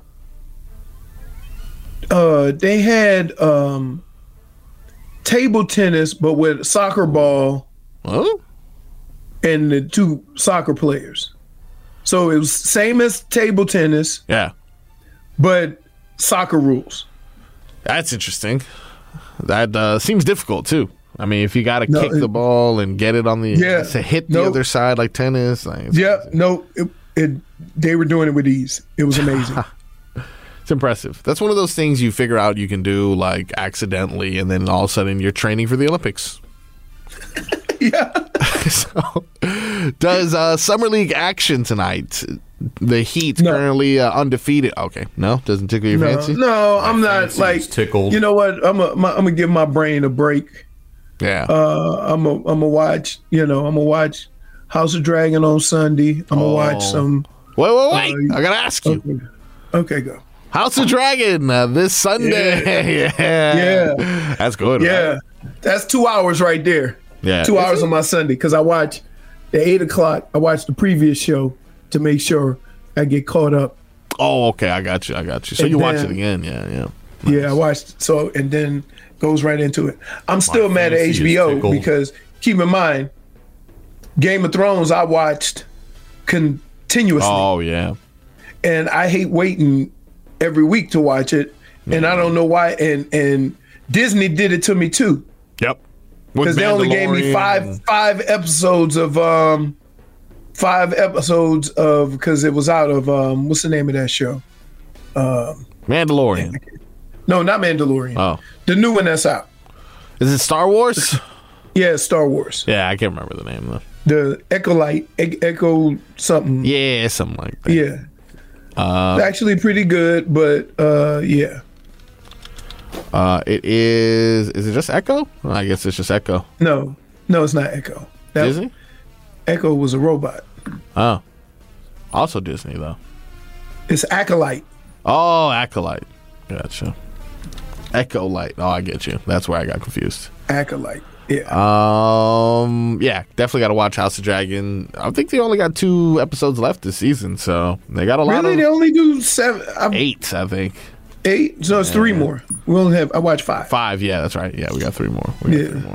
Speaker 6: uh, they had um, table tennis, but with soccer ball.
Speaker 9: Huh?
Speaker 6: And the two soccer players. So it was same as table tennis.
Speaker 9: Yeah.
Speaker 6: But soccer rules.
Speaker 9: That's interesting. That uh, seems difficult too. I mean, if you got to
Speaker 6: no,
Speaker 9: kick
Speaker 6: it,
Speaker 9: the ball and get it on the
Speaker 6: yeah,
Speaker 9: to hit the
Speaker 6: no,
Speaker 9: other side like tennis. Like,
Speaker 6: yeah, crazy. no, it, it, they were doing it with ease. It was amazing.
Speaker 9: It's impressive. That's one of those things you figure out you can do like accidentally, and then all of a sudden you're training for the Olympics.
Speaker 6: Yeah.
Speaker 9: So, does uh, Summer League action tonight? The Heat no. currently uh, undefeated. Okay, no, doesn't tickle your
Speaker 6: no,
Speaker 9: fancy.
Speaker 6: No, I'm not like
Speaker 13: tickled.
Speaker 6: You know what? I'm a, I'm gonna give my brain a break.
Speaker 9: Yeah.
Speaker 6: Uh, I'm a, I'm gonna watch. You know, I'm gonna watch House of Dragon on Sunday. I'm gonna oh. watch some.
Speaker 9: Wait, wait, wait! Uh, I gotta ask you.
Speaker 6: Okay, okay go.
Speaker 9: House of Dragon uh, this Sunday.
Speaker 6: Yeah. yeah,
Speaker 9: yeah, that's good.
Speaker 6: Yeah,
Speaker 9: right?
Speaker 6: That's two hours right there.
Speaker 9: Yeah,
Speaker 6: two hours on my Sunday because I watch at eight o'clock. I watch the previous show to make sure I get caught up.
Speaker 9: Oh, okay, I got you. I got you. So and you then, watch it again? Yeah, yeah.
Speaker 6: Nice. Yeah, I watched. So and then goes right into it. I'm still my mad at H B O because keep in mind, Game of Thrones I watched continuously.
Speaker 9: Oh yeah,
Speaker 6: and I hate waiting every week to watch it, mm-hmm. and I don't know why. And and Disney did it to me too.
Speaker 9: Yep.
Speaker 6: Because they only gave me five five episodes of um five episodes of because it was out of um what's the name of that show? Um,
Speaker 9: Mandalorian.
Speaker 6: No, not Mandalorian.
Speaker 9: Oh,
Speaker 6: the new one that's out.
Speaker 9: Is it Star Wars?
Speaker 6: Yeah, Star Wars.
Speaker 9: Yeah, I can't remember the name though.
Speaker 6: The Echo-Light, e- Echo something.
Speaker 9: Yeah, something like that.
Speaker 6: Yeah,
Speaker 9: uh,
Speaker 6: it's actually pretty good, but uh, yeah.
Speaker 9: Uh, it is. Is it just Echo? Well, I guess it's just Echo.
Speaker 6: No, no, it's not Echo. That,
Speaker 9: Disney?
Speaker 6: Echo was a robot.
Speaker 9: Oh, also Disney though.
Speaker 6: It's Acolyte.
Speaker 9: Oh, Acolyte. Gotcha. Echo Light. Oh, I get you. That's where I got confused.
Speaker 6: Acolyte. Yeah.
Speaker 9: Um. Yeah. Definitely got to watch House of Dragon. I think they only got two episodes left this season, so they got a lot.
Speaker 6: Really?
Speaker 9: Of,
Speaker 6: they only do seven. I'm,
Speaker 9: eight, I think.
Speaker 6: Eight. So it's yeah. three more. We only have. I watched five.
Speaker 9: Five. Yeah, that's right. Yeah, we got three more. We got
Speaker 6: yeah.
Speaker 9: three more.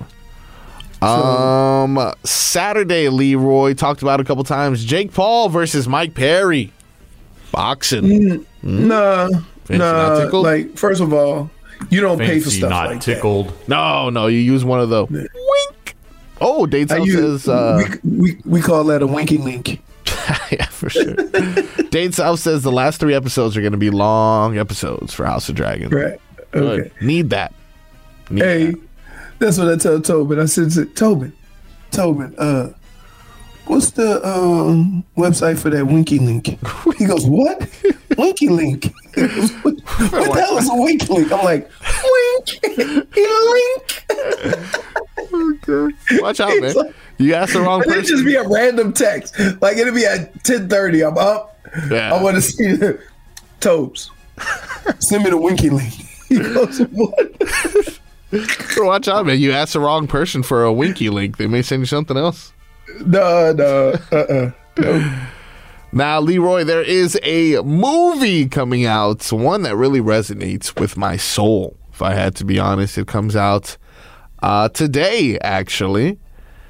Speaker 9: Um. Saturday, Leroy talked about it a couple times. Jake Paul versus Mike Perry. Boxing.
Speaker 6: Mm, mm. Nah.
Speaker 9: Fancy
Speaker 6: nah. Like, first of all, you don't
Speaker 13: Fancy
Speaker 6: pay for stuff
Speaker 13: not
Speaker 6: like
Speaker 13: tickled.
Speaker 6: that.
Speaker 9: No, no. You use one of the yeah. wink Oh, Dade South says... Uh,
Speaker 6: we, we, we call that a winky link.
Speaker 9: Yeah, for sure. Dade South says the last three episodes are going to be long episodes for House of Dragon.
Speaker 6: Right. Okay.
Speaker 9: Good. Need that. Need
Speaker 6: hey,
Speaker 9: that.
Speaker 6: That's what I tell Tobin. I said, to Tobin, Tobin, uh, what's the um, website for that Winky Link? He goes, what? Winky Link? Goes, what, what the hell is a Winky Link? I'm like, Wink, Link.
Speaker 9: Okay. Watch out, man. Like, you asked the wrong person.
Speaker 6: It'd just be a random text. Like, it'll be at ten thirty. I'm up.
Speaker 9: Yeah.
Speaker 6: I want to see the Tobes. Send me the Winky Link. He goes, what?
Speaker 9: Watch out, man. You asked the wrong person for a Winky Link. They may send you something else.
Speaker 6: No, no. Uh-uh. No.
Speaker 9: Now, Leroy, there is a movie coming out, one that really resonates with my soul, if I had to be honest. It comes out uh, today, actually.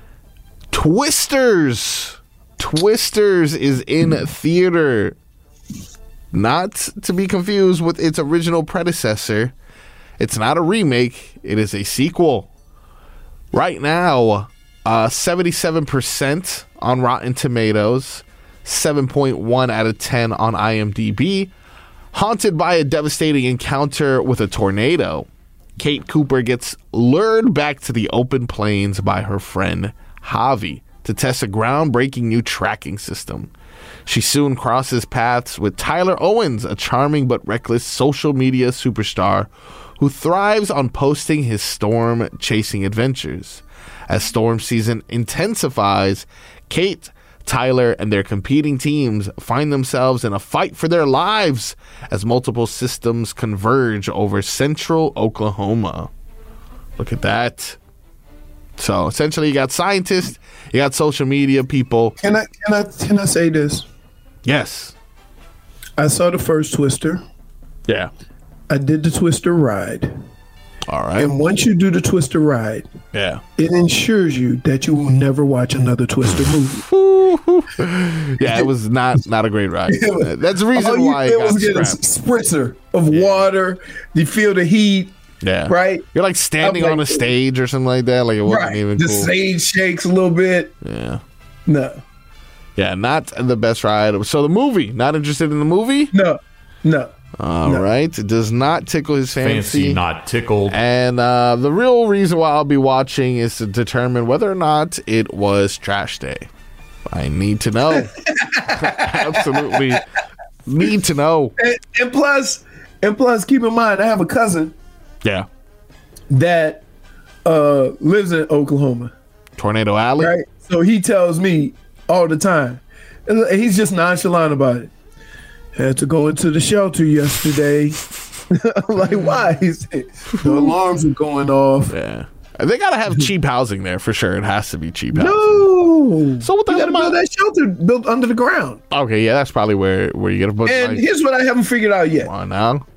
Speaker 9: Twisters. Twisters is in theater. Not to be confused with its original predecessor. It's not a remake. It is a sequel. Right now, uh, seventy-seven percent on Rotten Tomatoes, seven point one out of ten on IMDb. Haunted by a devastating encounter with a tornado, Kate Cooper gets lured back to the open plains by her friend Javi to test a groundbreaking new tracking system. She soon crosses paths with Tyler Owens, a charming but reckless social media superstar who thrives on posting his storm-chasing adventures. As storm season intensifies, Kate, Tyler, and their competing teams find themselves in a fight for their lives as multiple systems converge over central Oklahoma. Look at that. So essentially, you got scientists, you got social media people.
Speaker 6: Can I can I can I say this?
Speaker 9: Yes.
Speaker 6: I saw the first Twister.
Speaker 9: Yeah.
Speaker 6: I did the Twister ride.
Speaker 9: All right.
Speaker 6: And once you do the Twister ride,
Speaker 9: yeah,
Speaker 6: it ensures you that you will never watch another Twister movie.
Speaker 9: Yeah, it was not not a great ride. That's the reason
Speaker 6: All
Speaker 9: why
Speaker 6: you
Speaker 9: it got
Speaker 6: was get a spritzer of yeah. water. You feel the heat.
Speaker 9: Yeah.
Speaker 6: Right?
Speaker 9: You're like standing on
Speaker 6: like,
Speaker 9: a stage or something like that. Like it wasn't
Speaker 6: right.
Speaker 9: even
Speaker 6: the
Speaker 9: cool.
Speaker 6: The stage shakes a little bit.
Speaker 9: Yeah.
Speaker 6: No.
Speaker 9: Yeah, not the best ride. So the movie, not interested in the movie?
Speaker 6: No. No.
Speaker 9: All
Speaker 6: no.
Speaker 9: right. It does not tickle his fancy.
Speaker 13: Fancy, not tickled.
Speaker 9: And uh, the real reason why I'll be watching is to determine whether or not it was trash day. I need to know. Absolutely need to know.
Speaker 6: And, and plus, and plus, keep in mind, I have a cousin.
Speaker 9: Yeah.
Speaker 6: That uh, lives in Oklahoma.
Speaker 9: Tornado Alley.
Speaker 6: Right. So he tells me all the time. And he's just nonchalant about it. Had to go into the shelter yesterday. I'm like, why? He said, the alarms are going off.
Speaker 9: Yeah. They got to have cheap housing there for sure. It has to be cheap housing.
Speaker 6: No.
Speaker 9: So what the
Speaker 6: you
Speaker 9: hell?
Speaker 6: got to build that shelter built under the ground.
Speaker 9: Okay, yeah, that's probably where, where you get a book.
Speaker 6: And
Speaker 9: like,
Speaker 6: here's what I haven't figured out yet.
Speaker 9: Come on now.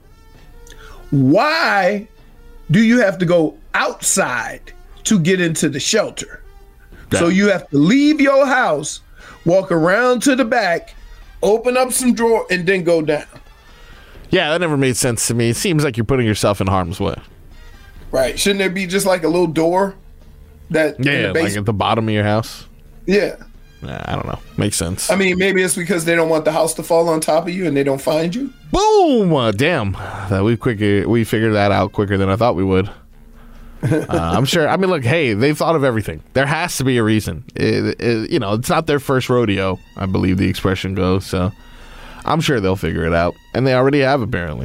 Speaker 6: Why do you have to go outside to get into the shelter? Yeah. So you have to leave your house, walk around to the back, open up some drawer, and then go down.
Speaker 9: Yeah, that never made sense to me. It seems like you're putting yourself in harm's way.
Speaker 6: Right. Shouldn't there be just like a little door that
Speaker 9: Yeah, like at the bottom of your house?
Speaker 6: Yeah.
Speaker 9: Nah, I don't know. Makes sense.
Speaker 6: I mean, maybe it's because they don't want the house to fall on top of you and they don't find you.
Speaker 9: Boom! Uh, damn. That we quicker we figured that out quicker than I thought we would. Uh, I'm sure. I mean, look, hey, they've thought of everything. There has to be a reason. It, it, you know, it's not their first rodeo, I believe the expression goes. So I'm sure they'll figure it out. And they already have, apparently.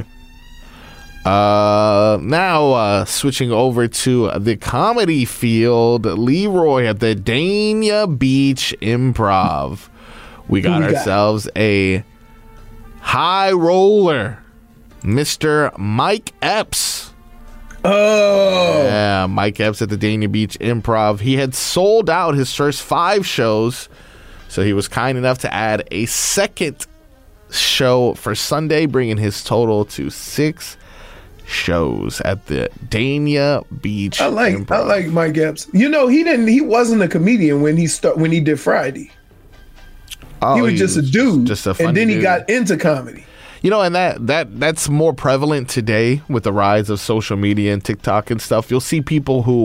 Speaker 9: Uh, now, uh, switching over to the comedy field, Leroy at the Dania Beach Improv. We got we ourselves got? a high roller, Mister Mike Epps.
Speaker 6: Oh.
Speaker 9: Yeah, Mike Epps at the Dania Beach Improv. He had sold out his first five shows, so he was kind enough to add a second show for Sunday, bringing his total to six shows at the Dania Beach
Speaker 6: I like
Speaker 9: Improv.
Speaker 6: I like Mike Epps. You know, he didn't he wasn't a comedian when he start when he did Friday.
Speaker 9: Oh,
Speaker 6: he was
Speaker 9: he
Speaker 6: just
Speaker 9: was
Speaker 6: a dude.
Speaker 9: Just a funny
Speaker 6: and then he
Speaker 9: dude.
Speaker 6: got into comedy.
Speaker 9: You know, and that, that that's more prevalent today with the rise of social media and TikTok and stuff. You'll see people who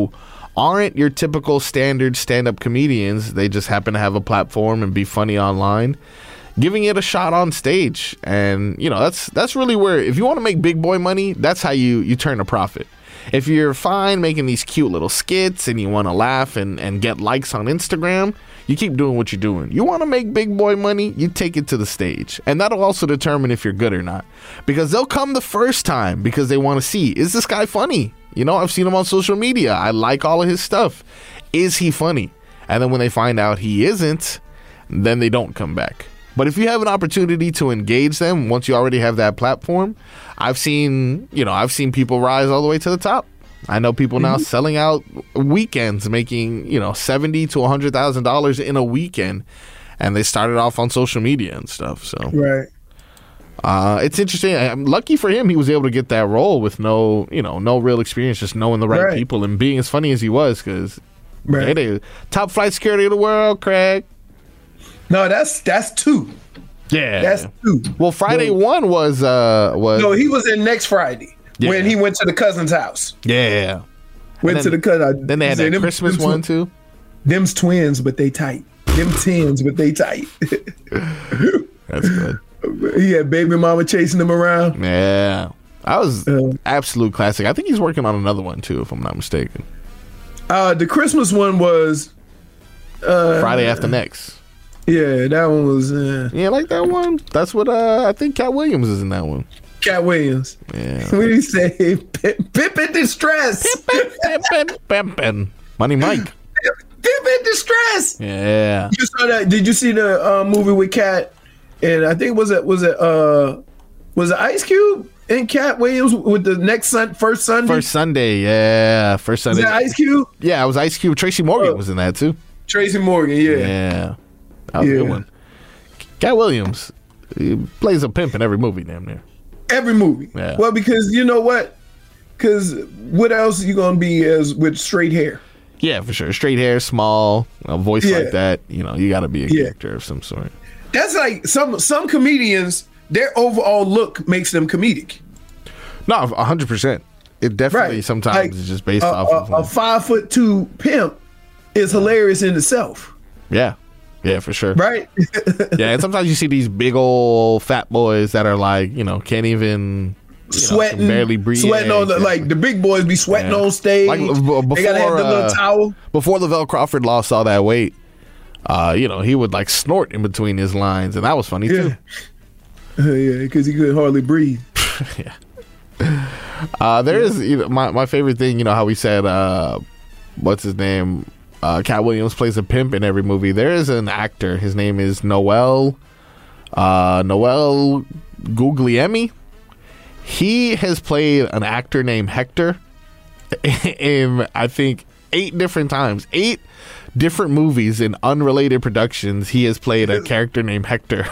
Speaker 9: aren't your typical standard stand-up comedians. They just happen to have a platform and be funny online, giving it a shot on stage. And, you know, that's that's really where, if you want to make big boy money, that's how you, you turn a profit. If you're fine making these cute little skits and you want to laugh and, and get likes on Instagram, you keep doing what you're doing. You want to make big boy money, you take it to the stage. And that'll also determine if you're good or not. Because they'll come the first time because they want to see, is this guy funny? You know, I've seen him on social media. I like all of his stuff. Is he funny? And then when they find out he isn't, then they don't come back. But if you have an opportunity to engage them once you already have that platform, I've seen, you know, I've seen people rise all the way to the top. I know people now mm-hmm. selling out weekends, making, you know, seventy to a hundred thousand dollars in a weekend, and they started off on social media and stuff. So
Speaker 6: right,
Speaker 9: uh, it's interesting. I'm lucky for him; he was able to get that role with no, you know, no real experience, just knowing the right, right. people and being as funny as he was. Because right. they, they top flight security of the world, Craig.
Speaker 6: No, that's that's two.
Speaker 9: Yeah,
Speaker 6: that's two.
Speaker 9: Well, Friday well, one was uh was
Speaker 6: no, he was in next Friday yeah. when he went to the cousin's house.
Speaker 9: Yeah,
Speaker 6: went
Speaker 9: then,
Speaker 6: to the cousin.
Speaker 9: Then they had that them, Christmas them, one too.
Speaker 6: Them's twins, but they tight. Them tens, but they tight.
Speaker 9: That's good.
Speaker 6: He had baby mama chasing him around.
Speaker 9: Yeah, that was uh, absolute classic. I think he's working on another one too, if I'm not mistaken.
Speaker 6: Uh, the Christmas one was uh,
Speaker 9: Friday after next.
Speaker 6: Yeah, that one was. Uh,
Speaker 9: yeah, like that one. That's what uh, I think. Cat Williams is in that one.
Speaker 6: Cat Williams.
Speaker 9: Yeah.
Speaker 6: What do you say? Pip in distress.
Speaker 9: Pimpin', pimpin', pimpin'. Money Mike.
Speaker 6: Pip in distress.
Speaker 9: Yeah.
Speaker 6: You saw that? Did you see the uh, movie with Cat? And I think was it was it uh was it Ice Cube and Cat Williams with the next sun first Sunday?
Speaker 9: First Sunday, yeah. First Sunday.
Speaker 6: Was that Ice Cube?
Speaker 9: Yeah, it was Ice Cube. Tracy Morgan uh, was in that too.
Speaker 6: Tracy Morgan, yeah.
Speaker 9: Yeah. That was yeah. a good one. Cat Williams, he plays a pimp in every movie, damn near.
Speaker 6: Every movie.
Speaker 9: Yeah.
Speaker 6: Well, because you know what? Because what else are you going to be as with straight hair?
Speaker 9: Yeah, for sure. Straight hair, small, a voice yeah. like that. You know, you got to be a
Speaker 6: yeah.
Speaker 9: character of some sort.
Speaker 6: That's like some some comedians, their overall look makes them comedic.
Speaker 9: No, one hundred percent. It definitely
Speaker 6: right.
Speaker 9: sometimes
Speaker 6: like,
Speaker 9: is just based
Speaker 6: a,
Speaker 9: off
Speaker 6: a,
Speaker 9: of...
Speaker 6: A five foot two pimp is hilarious in itself.
Speaker 9: Yeah. Yeah, for sure.
Speaker 6: Right?
Speaker 9: Yeah, and sometimes you see these big old fat boys that are like, you know, can't even... You
Speaker 6: sweating,
Speaker 9: know, barely breathe.
Speaker 6: Sweating
Speaker 9: yeah,
Speaker 6: on the,
Speaker 9: exactly.
Speaker 6: like the big boys be sweating yeah. on stage. Like, before, they gotta have the little
Speaker 9: uh,
Speaker 6: towel.
Speaker 9: Before Lavelle Crawford lost all that weight, uh, you know, he would like snort in between his lines, and that was funny
Speaker 6: yeah.
Speaker 9: too.
Speaker 6: Uh, yeah, because he couldn't hardly breathe.
Speaker 9: yeah. Uh, there yeah. is you know, my my favorite thing. You know how we said, uh, what's his name? Uh, Cat Williams plays a pimp in every movie. There is an actor. His name is Noel. Uh, Noel Guglielmi. He has played an actor named Hector in, I think, eight different times. Eight different movies in unrelated productions. He has played a character named Hector.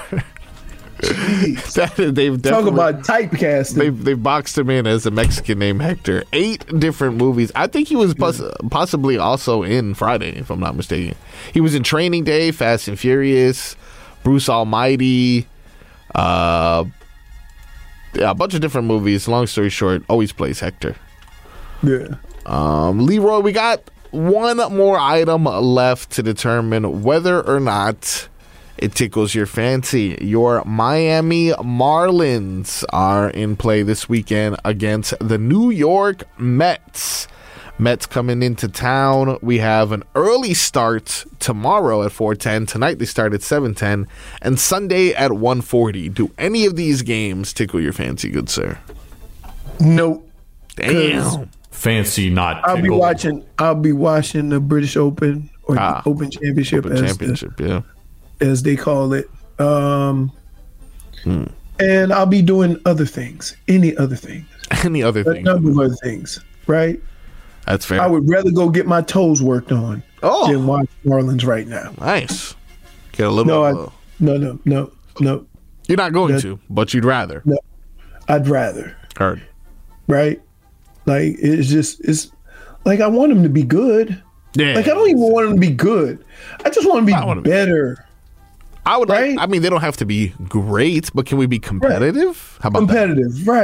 Speaker 9: that, they've
Speaker 6: Talk about typecasting.
Speaker 9: They've, they've boxed him in as a Mexican named Hector. Eight different movies. I think he was pos- possibly also in Friday, if I'm not mistaken. He was in Training Day, Fast and Furious, Bruce Almighty, uh... yeah, a bunch of different movies. Long story short, always plays Hector.
Speaker 6: Yeah.
Speaker 9: Um, Leroy, we got one more item left to determine whether or not it tickles your fancy. Your Miami Marlins are in play this weekend against the New York Mets. Mets coming into town. We have an early start tomorrow at four ten. Tonight they start at seven ten. And Sunday at one forty. Do any of these games tickle your fancy, good sir?
Speaker 6: Nope.
Speaker 9: Damn.
Speaker 13: Fancy not tickled.
Speaker 6: I'll be watching I'll be watching the British Open or
Speaker 9: ah,
Speaker 6: the Open Championship,
Speaker 9: Open
Speaker 6: as,
Speaker 9: Championship
Speaker 6: the,
Speaker 9: yeah.
Speaker 6: as they call it. Um,
Speaker 9: hmm.
Speaker 6: And I'll be doing other things. Any other things.
Speaker 9: Any other
Speaker 6: A
Speaker 9: things.
Speaker 6: number of other things. Right?
Speaker 9: That's fair.
Speaker 6: I would rather go get my toes worked on
Speaker 9: oh.
Speaker 6: than watch Marlins right now.
Speaker 9: Nice. Get a little.
Speaker 6: No, I,
Speaker 9: uh,
Speaker 6: no, no, no, no.
Speaker 9: You're not going
Speaker 6: no,
Speaker 9: to, but you'd rather.
Speaker 6: No, I'd rather.
Speaker 9: Heard.
Speaker 6: Right? Like it's just it's like I want him to be good.
Speaker 9: Yeah.
Speaker 6: Like I don't even want him to be good. I just want him to be better.
Speaker 9: Be. I would.
Speaker 6: Right?
Speaker 9: Like, I mean, they don't have to be great, but can we be competitive?
Speaker 6: Right.
Speaker 9: How about
Speaker 6: competitive?
Speaker 9: that?
Speaker 6: Right.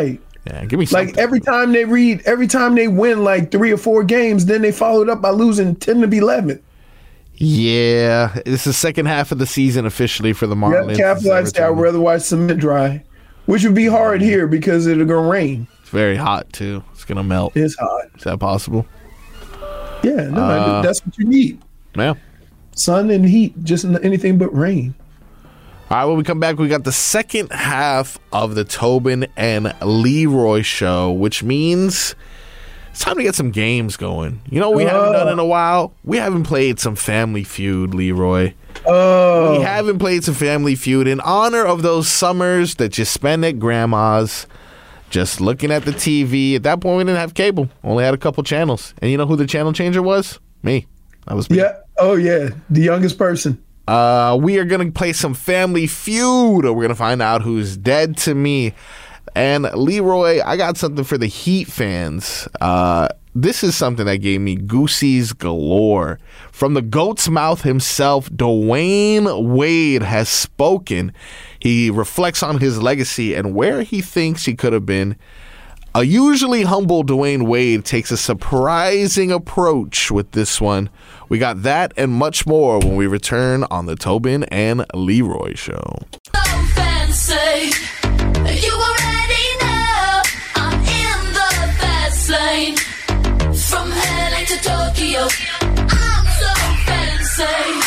Speaker 9: Yeah, give me something.
Speaker 6: Like every time they read, every time they win like three or four games, then they followed up by losing ten to eleven.
Speaker 9: Yeah, it's the second half of the season officially for the Marlins.
Speaker 6: Yeah, capitalize that. I'd rather watch cement dry, which would be hard here because it'll gonna rain.
Speaker 9: It's very hot too. It's gonna melt.
Speaker 6: It's hot.
Speaker 9: Is that possible?
Speaker 6: Yeah, no,
Speaker 9: Uh,
Speaker 6: that's what you need.
Speaker 9: Yeah.
Speaker 6: Sun and heat, just anything but rain.
Speaker 9: All right, when we come back, we got the second half of the Tobin and Leroy show, which means it's time to get some games going. You know what we uh, haven't done in a while? We haven't played some Family Feud, Leroy.
Speaker 6: Oh.
Speaker 9: We haven't played some Family Feud in honor of those summers that you spend at grandma's just looking at the T V. At that point, we didn't have cable. Only had a couple channels. And you know who the channel changer was? Me. That was me.
Speaker 6: Yeah. Oh, yeah. The youngest person.
Speaker 9: Uh, we are going to play some Family Feud. We're going to find out who's dead to me. And Leroy, I got something for the Heat fans. Uh, this is something that gave me goosies galore. From the goat's mouth himself, Dwayne Wade has spoken. He reflects on his legacy and where he thinks he could have been. A usually humble Dwayne Wade takes a surprising approach with this one. We got that and much more when we return on the Tobin and Leroy show.
Speaker 12: Fancy. You already know I'm in the fast lane. From L A to Tokyo, I'm so fancy.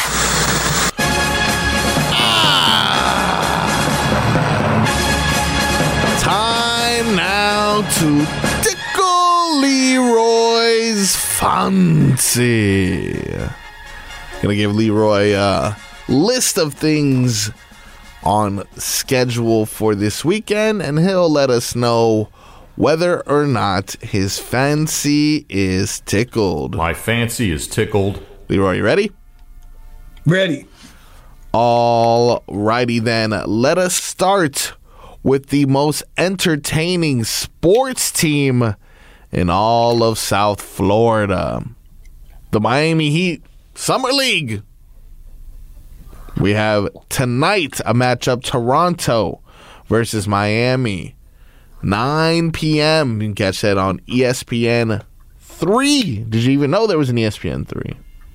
Speaker 9: Time now to tickle Leroy's fancy. Gonna give Leroy a list of things on schedule for this weekend, and he'll let us know whether or not his fancy is tickled.
Speaker 13: My fancy is tickled.
Speaker 9: Leroy, you ready?
Speaker 6: Ready.
Speaker 9: All righty then. Let us start with the most entertaining sports team in all of South Florida. The Miami Heat Summer League. We have tonight a matchup, Toronto versus Miami. nine p.m. You can catch that on E S P N three. Did you even know there was an E S P N three?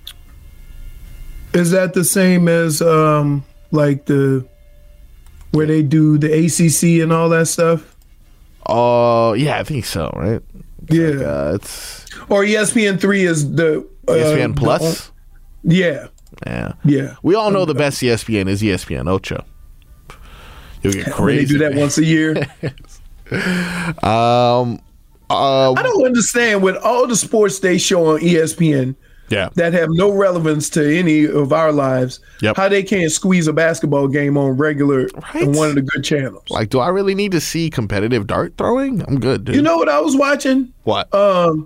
Speaker 6: Is that the same as um like the where they do the A C C and all that stuff?
Speaker 9: Oh, uh, yeah, I think so, right? It's
Speaker 6: yeah.
Speaker 9: Like, uh, it's
Speaker 6: or E S P N three is the uh,
Speaker 9: E S P N Plus?
Speaker 6: The, yeah.
Speaker 9: Yeah.
Speaker 6: Yeah.
Speaker 9: We all know the best E S P N is E S P N Ocho. You'll get crazy.
Speaker 6: They do that once a year.
Speaker 9: um, uh,
Speaker 6: I don't understand with all the sports they show on E S P N
Speaker 9: yeah.
Speaker 6: that have no relevance to any of our lives,
Speaker 9: yep.
Speaker 6: how they can't squeeze a basketball game on regular
Speaker 9: right?
Speaker 6: on one of the good channels.
Speaker 9: Like, do I really need to see competitive dart throwing? I'm good, dude.
Speaker 6: You know what I was watching?
Speaker 9: What?
Speaker 6: Um,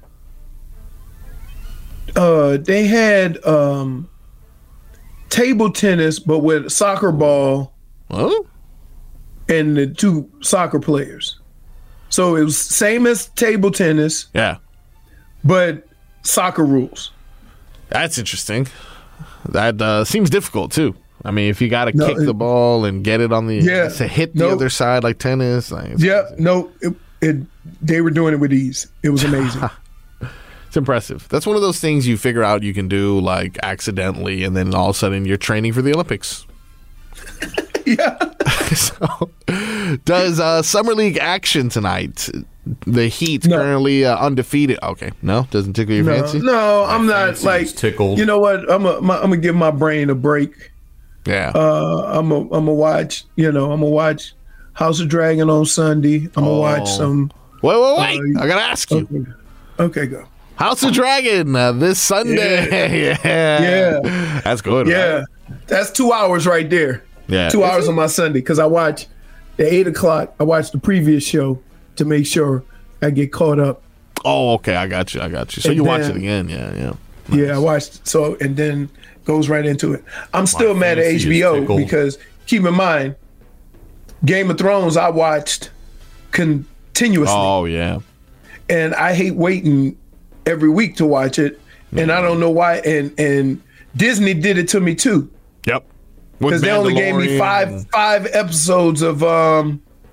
Speaker 6: uh, they had um, table tennis, but with soccer ball
Speaker 9: huh?
Speaker 6: and the two soccer players. So it was same as table tennis.
Speaker 9: Yeah.
Speaker 6: But soccer rules.
Speaker 9: That's interesting. That uh, seems difficult, too. I mean, if you got to
Speaker 6: no,
Speaker 9: kick
Speaker 6: it,
Speaker 9: the ball and get it on the
Speaker 6: yeah,
Speaker 9: to hit the
Speaker 6: nope.
Speaker 9: other side like tennis. Like,
Speaker 6: yeah, crazy. no, it, it, they were doing it with ease. It was amazing.
Speaker 9: It's impressive. That's one of those things you figure out you can do like accidentally, and then all of a sudden you're training for the Olympics.
Speaker 6: Yeah.
Speaker 9: So, does uh, Summer League action tonight? The Heat
Speaker 6: no.
Speaker 9: currently uh, undefeated. Okay, no, doesn't tickle your
Speaker 6: no,
Speaker 9: fancy.
Speaker 6: No, I'm
Speaker 13: my
Speaker 6: not like
Speaker 13: tickled.
Speaker 6: You know what? I'm a, I'm gonna give my brain a break.
Speaker 9: Yeah.
Speaker 6: Uh, I'm a, I'm gonna watch. You know, I'm gonna watch House of Dragon on Sunday. I'm gonna
Speaker 9: oh.
Speaker 6: watch some.
Speaker 9: Wait, wait, wait! Uh, I gotta ask you.
Speaker 6: Okay, okay go.
Speaker 9: House of Dragon uh, this Sunday.
Speaker 6: Yeah.
Speaker 9: yeah.
Speaker 6: yeah,
Speaker 9: that's good.
Speaker 6: Yeah,
Speaker 9: right?
Speaker 6: That's two hours right there.
Speaker 9: Yeah,
Speaker 6: two
Speaker 9: Is
Speaker 6: hours
Speaker 9: it?
Speaker 6: on my Sunday because I watch at eight o'clock. I watch the previous show to make sure I get caught up.
Speaker 9: Oh, okay, I got you. I got you. So
Speaker 6: and
Speaker 9: you
Speaker 6: then,
Speaker 9: watch it again? Yeah, yeah.
Speaker 6: Nice. Yeah, I watched so and then goes right into it. I'm still
Speaker 13: My
Speaker 6: mad at H B O because keep in mind, Game of Thrones I watched continuously.
Speaker 9: Oh yeah,
Speaker 6: and I hate waiting every week to watch it, mm-hmm. and I don't know why. And and Disney did it to me too.
Speaker 9: Yep,
Speaker 6: because they only gave me five
Speaker 9: and...
Speaker 6: five episodes of um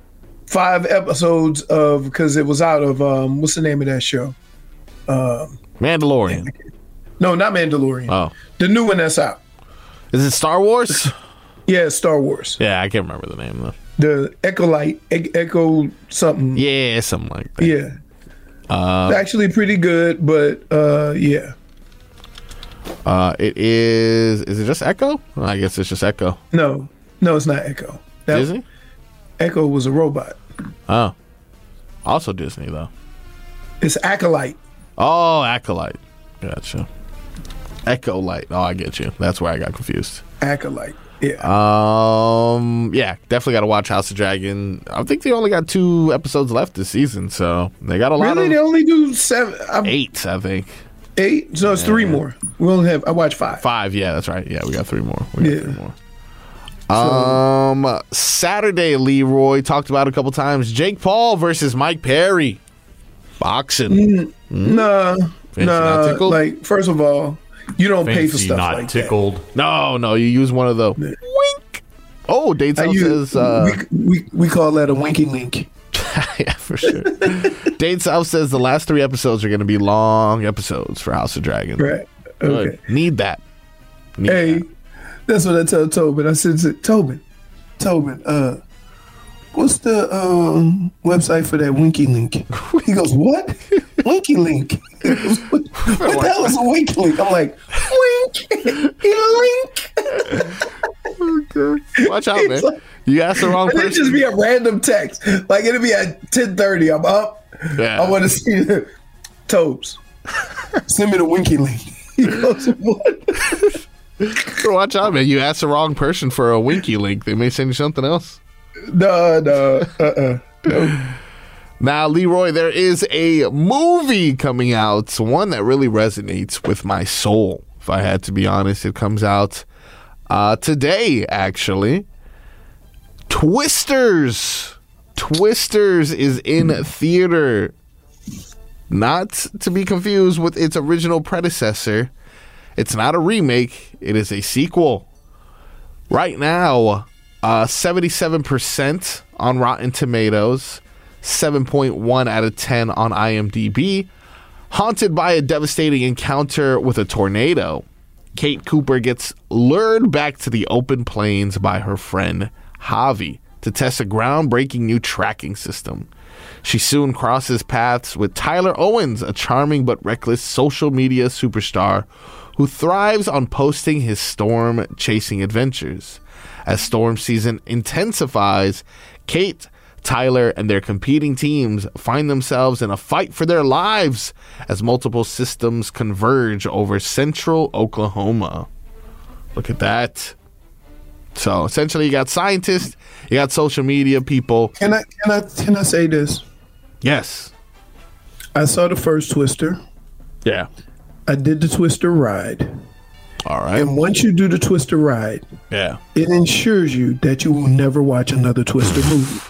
Speaker 6: five episodes of because it was out of um, what's the name of that show? Um,
Speaker 9: Mandalorian.
Speaker 6: No, not Mandalorian.
Speaker 9: Oh,
Speaker 6: the new one that's out.
Speaker 9: Is it Star Wars?
Speaker 6: Yeah, Star Wars.
Speaker 9: Yeah, I can't remember the name though.
Speaker 6: The Ecolite, e- Echo something.
Speaker 9: Yeah, something like that.
Speaker 6: Yeah.
Speaker 9: Uh,
Speaker 6: Actually pretty good, but uh, yeah.
Speaker 9: Uh, it is. Is it just Echo? I guess it's just Echo.
Speaker 6: No, no, it's not Echo. That,
Speaker 9: Disney?
Speaker 6: Echo was a robot.
Speaker 9: Oh, also Disney though.
Speaker 6: It's Acolyte.
Speaker 9: Oh, Acolyte. Gotcha. Echo Light. Oh, I get you. That's where I got confused.
Speaker 6: Acolyte. Yeah.
Speaker 9: Um. Yeah. Definitely got to watch House of Dragon. I think they only got two episodes left this season, so they got a lot
Speaker 6: really?
Speaker 9: of.
Speaker 6: They only do seven. I'm,
Speaker 9: eight, I think.
Speaker 6: Eight. So it's
Speaker 9: yeah.
Speaker 6: three more. We only have. I watched five.
Speaker 9: Five. Yeah, that's right. Yeah, we got three more. We got
Speaker 6: yeah.
Speaker 9: three more. Um. Saturday, Leroy talked about a couple times. Jake Paul versus Mike Perry. Boxing.
Speaker 6: Mm, mm. Nah.
Speaker 9: Fancy
Speaker 6: nah. Like first of all. You don't
Speaker 13: Fancy
Speaker 6: pay for stuff
Speaker 13: not
Speaker 6: like
Speaker 13: tickled.
Speaker 6: that.
Speaker 9: No, no, you use one of the yeah. wink. Oh, Dave South says uh,
Speaker 6: we, we we call that a winky link.
Speaker 9: Yeah, for sure. Dave South says the last three episodes are going to be long episodes for House of Dragon.
Speaker 6: Right. Okay.
Speaker 9: Good. Need that. Need
Speaker 6: hey,
Speaker 9: that.
Speaker 6: That's what I tell Tobin. I said, Tobin, Tobin, uh, what's the um, website for that winky link? He goes, what? Winky link. Goes, what, what the hell is a winky link? I'm like, wink, link.
Speaker 9: Okay. Watch out, man. Like, you asked the wrong person.
Speaker 6: It'd just be a random text. Like, it'll be at ten thirty. I'm up.
Speaker 9: Yeah.
Speaker 6: I want to see the Tobes. Send me the winky link. He goes, what?
Speaker 9: Watch out, man. You asked the wrong person for a winky link. They may send you something else.
Speaker 6: No, no. Uh-uh. No.
Speaker 9: Now, Leroy, there is a movie coming out, one that really resonates with my soul, if I had to be honest. It comes out uh, today, actually. Twisters. Twisters is in theater. Not to be confused with its original predecessor. It's not a remake. It is a sequel. Right now, uh, seventy-seven percent on Rotten Tomatoes. seven point one out of ten on IMDb. Haunted by a devastating encounter with a tornado, Kate Cooper gets lured back to the open plains by her friend Javi to test a groundbreaking new tracking system. She soon crosses paths with Tyler Owens, a charming but reckless social media superstar who thrives on posting his storm-chasing adventures. As storm season intensifies, Kate, Tyler, and their competing teams find themselves in a fight for their lives as multiple systems converge over central Oklahoma. Look at that. So essentially, you got scientists, you got social media people.
Speaker 6: Can I can I can I say this?
Speaker 9: Yes.
Speaker 6: I saw the first Twister.
Speaker 9: Yeah.
Speaker 6: I did the Twister ride.
Speaker 9: All right.
Speaker 6: And once you do the Twister ride,
Speaker 9: yeah,
Speaker 6: it ensures you that you will never watch another Twister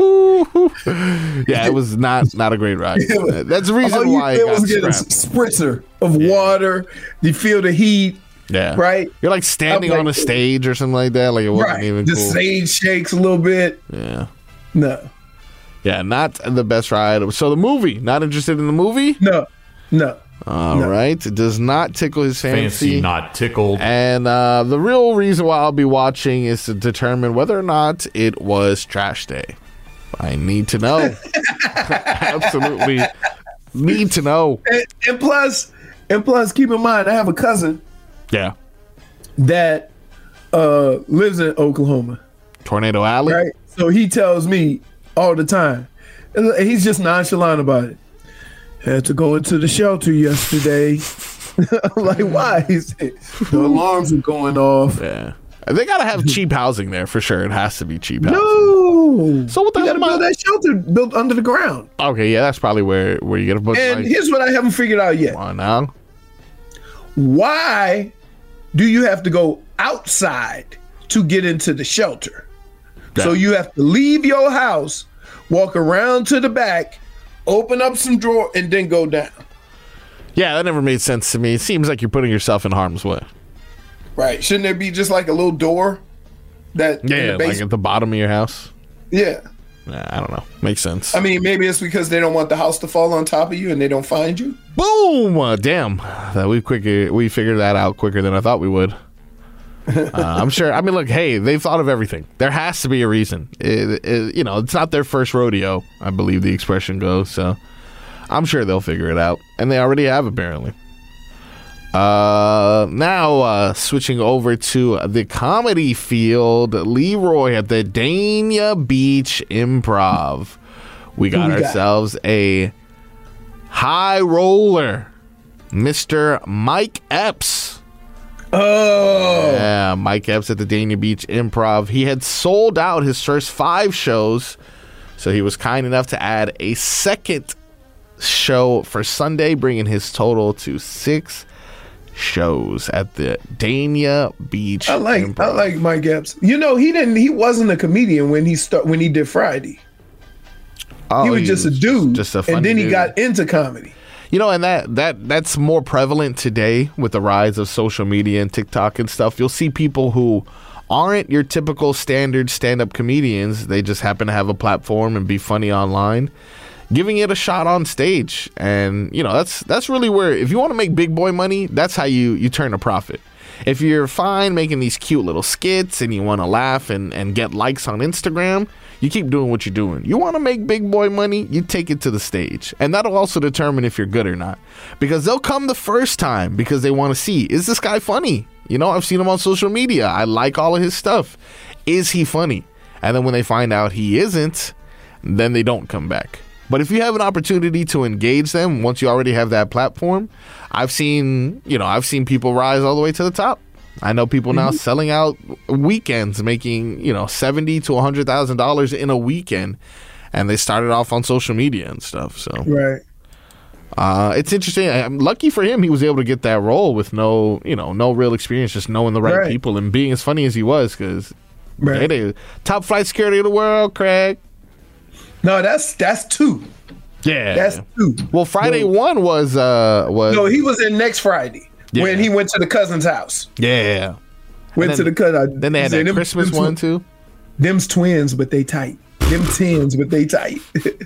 Speaker 6: movie.
Speaker 9: Yeah, it was not not a great ride.
Speaker 6: Was,
Speaker 9: That's the reason why
Speaker 6: it
Speaker 9: it got
Speaker 6: was getting a spritzer of yeah. water. You feel the heat.
Speaker 9: Yeah.
Speaker 6: Right?
Speaker 9: You're like standing like, on a stage or something like that. Like it wasn't
Speaker 6: right.
Speaker 9: even
Speaker 6: the
Speaker 9: cool.
Speaker 6: The stage shakes a little bit.
Speaker 9: Yeah.
Speaker 6: No.
Speaker 9: Yeah, not the best ride. So the movie, not interested in the movie?
Speaker 6: No. No.
Speaker 9: All no. right. It does not tickle his fancy.
Speaker 13: Fancy, not tickled.
Speaker 9: And uh, the real reason why I'll be watching is to determine whether or not it was trash day. I need to know. Absolutely need to know.
Speaker 6: And, and plus, and plus, keep in mind, I have a cousin.
Speaker 9: Yeah.
Speaker 6: That uh, lives in Oklahoma.
Speaker 9: Tornado Alley?
Speaker 6: Right. So he tells me all the time. And he's just nonchalant about it. Had to go into the shelter yesterday. I'm like, why? He said, the alarms are going off.
Speaker 9: Yeah. They got to have cheap housing there for sure. It has to be cheap housing.
Speaker 6: No.
Speaker 9: So what the
Speaker 6: you
Speaker 9: hell?
Speaker 6: You got to build that shelter built under the ground.
Speaker 9: Okay, yeah, that's probably where, where you get a bunch
Speaker 6: And
Speaker 9: of
Speaker 6: here's what I haven't figured out yet.
Speaker 9: Come on now.
Speaker 6: Why do you have to go outside to get into the shelter? Yeah. So you have to leave your house, walk around to the back, open up some drawer, and then go down.
Speaker 9: Yeah, that never made sense to me. It seems like you're putting yourself in harm's way.
Speaker 6: Right. Shouldn't there be just like a little door that
Speaker 9: Yeah, like at the bottom of your house?
Speaker 6: Yeah.
Speaker 9: Nah, I don't know. Makes sense.
Speaker 6: I mean, maybe it's because they don't want the house to fall on top of you and they don't find you.
Speaker 9: Boom! Uh, damn, that we quicker we figured that out quicker than I thought we would. uh, I'm sure. I mean, look, hey, they've thought of everything. There has to be a reason. It, it, you know, it's not their first rodeo, I believe the expression goes. So I'm sure they'll figure it out, and they already have apparently. Uh, now uh, switching over to the comedy field, Leroy at the Dania Beach Improv. We got
Speaker 6: we got?
Speaker 9: ourselves a high roller, Mister Mike Epps.
Speaker 6: Oh,
Speaker 9: yeah, Mike Epps at the Dania Beach Improv. He had sold out his first five shows, so he was kind enough to add a second show for Sunday, bringing his total to six shows at the Dania Beach.
Speaker 6: I like
Speaker 9: Improv.
Speaker 6: I like Mike Epps. You know, he didn't. He wasn't a comedian when he start when he did Friday.
Speaker 9: Oh,
Speaker 6: he was just a dude,
Speaker 9: just a funny
Speaker 6: and then he
Speaker 9: dude.
Speaker 6: got into comedy.
Speaker 9: You know, and that that that's more prevalent today with the rise of social media and TikTok and stuff. You'll see people who aren't your typical standard stand-up comedians. They just happen to have a platform and be funny online, giving it a shot on stage. And, you know, that's that's really where, if you want to make big boy money, that's how you, you turn a profit. If you're fine making these cute little skits and you want to laugh and, and get likes on Instagram, you keep doing what you're doing. You want to make big boy money, you take it to the stage. And that'll also determine if you're good or not. Because they'll come the first time because they want to see, is this guy funny? You know, I've seen him on social media. I like all of his stuff. Is he funny? And then when they find out he isn't, then they don't come back. But if you have an opportunity to engage them once you already have that platform, I've seen, you know, I've seen people rise all the way to the top. I know people now mm-hmm. selling out weekends, making, you know, seventy to a hundred thousand dollars in a weekend, and they started off on social media and stuff. So
Speaker 6: right,
Speaker 9: uh, it's interesting. I'm lucky for him; he was able to get that role with no, you know, no real experience, just knowing the right, right. people and being as funny as he was. Because right. hey, top flight security of the world, Craig.
Speaker 6: No, that's that's two.
Speaker 9: Yeah,
Speaker 6: that's two.
Speaker 9: Well, Friday no. one was uh was
Speaker 6: no, he was in next Friday. Yeah. When he went to the cousin's house.
Speaker 9: Yeah.
Speaker 6: Went then, to the cousin.
Speaker 9: Then they had that them, Christmas them, one too.
Speaker 6: Them's twins, but they tight. Them tens, but they tight.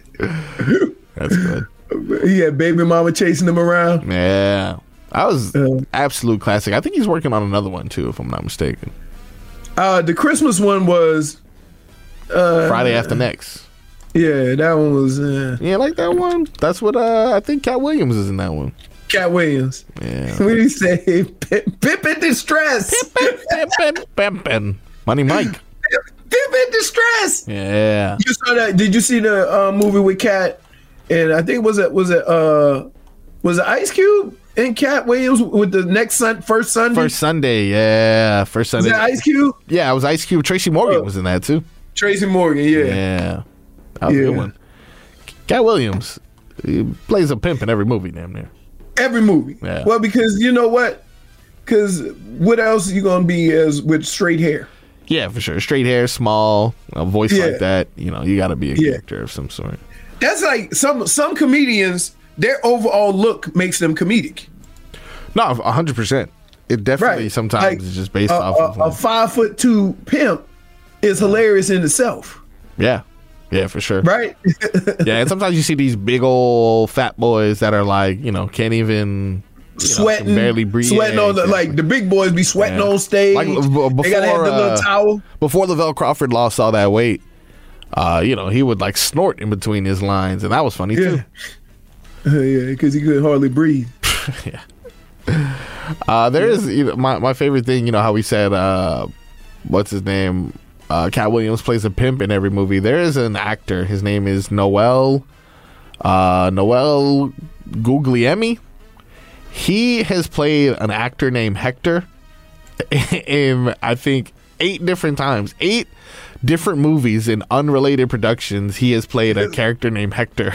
Speaker 9: That's good.
Speaker 6: He had baby mama chasing him around.
Speaker 9: Yeah. That was uh, absolute classic. I think he's working on another one too, if I'm not mistaken.
Speaker 6: Uh, the Christmas one was uh,
Speaker 9: Friday After Next.
Speaker 6: Yeah, that one was uh,
Speaker 9: Yeah, I like that one. That's what uh, I think Cat Williams is in that one.
Speaker 6: Cat Williams.
Speaker 9: Yeah.
Speaker 6: What do you say? Pimpin' Distress.
Speaker 9: Pimpin', pimpin', pimpin'. Money Mike.
Speaker 6: Pimpin' Distress.
Speaker 9: Yeah.
Speaker 6: You saw that? Did you see the uh, movie with Cat? And I think was it was it uh was it Ice Cube and Cat Williams with the next sun first Sunday?
Speaker 9: First Sunday, yeah. First Sunday.
Speaker 6: Was that Ice Cube?
Speaker 9: Yeah, it was Ice Cube. Tracy Morgan uh, was in that too.
Speaker 6: Tracy Morgan, yeah.
Speaker 9: Yeah. That was yeah. a good one. Cat Williams, he plays a pimp in every movie, damn near.
Speaker 6: Every movie.
Speaker 9: Yeah.
Speaker 6: Well, because you know what? Because what else are you going to be as with straight hair?
Speaker 9: Yeah, for sure. Straight hair, small, a voice yeah. like that. You know, you got to be a
Speaker 6: yeah.
Speaker 9: character of some sort.
Speaker 6: That's like some some comedians, their overall look makes them comedic.
Speaker 9: No, one hundred percent. It definitely
Speaker 6: right.
Speaker 9: sometimes
Speaker 6: like,
Speaker 9: is just based
Speaker 6: a,
Speaker 9: off
Speaker 6: a,
Speaker 9: of...
Speaker 6: A five foot two pimp is hilarious in itself.
Speaker 9: Yeah. Yeah, for sure.
Speaker 6: Right?
Speaker 9: Yeah, and sometimes you see these big old fat boys that are like, you know, can't even... You
Speaker 6: sweating,
Speaker 9: know, barely breathe.
Speaker 6: Sweating on the, like the big boys be sweating yeah. on stage. Like, before, they gotta have the little uh, towel.
Speaker 9: Before Lavelle Crawford lost all that weight, uh, you know, he would like snort in between his lines, and that was funny
Speaker 6: yeah.
Speaker 9: too.
Speaker 6: Uh, yeah, because he couldn't hardly breathe.
Speaker 9: yeah. Uh, there yeah. is you know, my my favorite thing. You know how we said, uh, what's his name? Uh, Cat Williams plays a pimp in every movie. There is an actor. His name is Noel. Uh, Noel Guglielmi. He has played an actor named Hector in, I think, eight different times. Eight different movies in unrelated productions. He has played a character named Hector.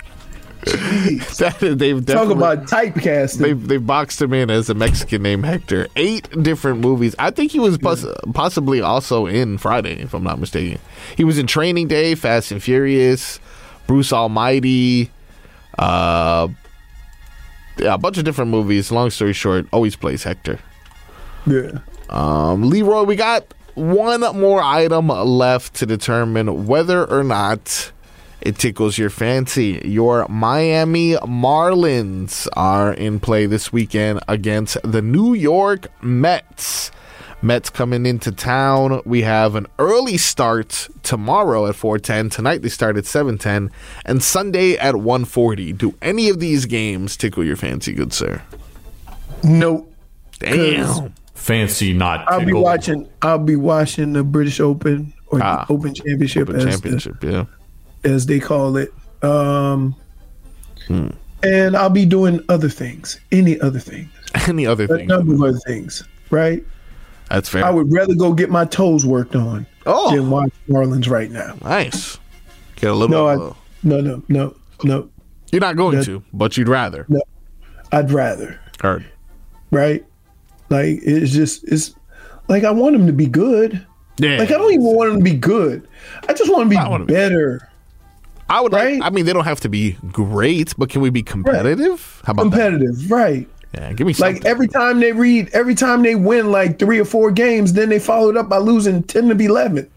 Speaker 9: that, they've
Speaker 6: Talk about typecasting.
Speaker 9: They've, they've boxed him in as a Mexican named Hector. Eight different movies. I think he was pos- possibly also in Friday, if I'm not mistaken. He was in Training Day, Fast and Furious, Bruce Almighty, uh... yeah, a bunch of different movies. Long story short, always plays Hector.
Speaker 6: Yeah.
Speaker 9: Um, Leroy, we got one more item left to determine whether or not it tickles your fancy. Your Miami Marlins are in play this weekend against the New York Mets. Mets coming into town. We have an early start tomorrow at four ten. Tonight they start at seven ten. And Sunday at one forty. Do any of these games tickle your fancy, good sir?
Speaker 6: Nope.
Speaker 9: Damn.
Speaker 13: Fancy not tickled.
Speaker 6: I'll be watching I'll be watching the British Open or
Speaker 9: ah,
Speaker 6: the Open Championship,
Speaker 9: Open
Speaker 6: as,
Speaker 9: Championship
Speaker 6: the,
Speaker 9: yeah.
Speaker 6: as they call it. Um,
Speaker 9: hmm.
Speaker 6: And I'll be doing other things. Any other things.
Speaker 9: Any other
Speaker 6: A
Speaker 9: things.
Speaker 6: number of other things, right?
Speaker 9: That's fair.
Speaker 6: I would rather go get my toes worked on
Speaker 9: oh.
Speaker 6: than watch Marlins right now.
Speaker 9: Nice. Get a little
Speaker 6: no,
Speaker 9: bit
Speaker 6: I,
Speaker 9: of
Speaker 6: no, no, no, no.
Speaker 9: You're not going
Speaker 6: That,
Speaker 9: to, but you'd rather.
Speaker 6: No, I'd rather.
Speaker 9: Heard.
Speaker 6: Right? Like, it's just, it's like I want them to be good.
Speaker 9: Yeah.
Speaker 6: Like, I don't even want them to be good. I just want them to be better.
Speaker 9: I would
Speaker 6: right?
Speaker 9: like, I mean, they don't have to be great, but can we be competitive?
Speaker 6: Right.
Speaker 9: How about
Speaker 6: competitive,
Speaker 9: that?
Speaker 6: right.
Speaker 9: Yeah, give me something.
Speaker 6: Like every time they read, every time they win like three or four games, then they followed up by losing ten to eleven.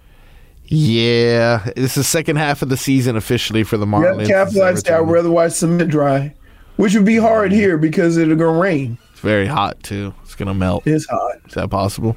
Speaker 9: Yeah, it's the second half of the season officially for the Marlins.
Speaker 6: Yeah, capitalize that. I'd rather watch cement dry, which would be hard here because it's gonna rain.
Speaker 9: It's very hot too. It's gonna melt.
Speaker 6: It's hot.
Speaker 9: Is that possible?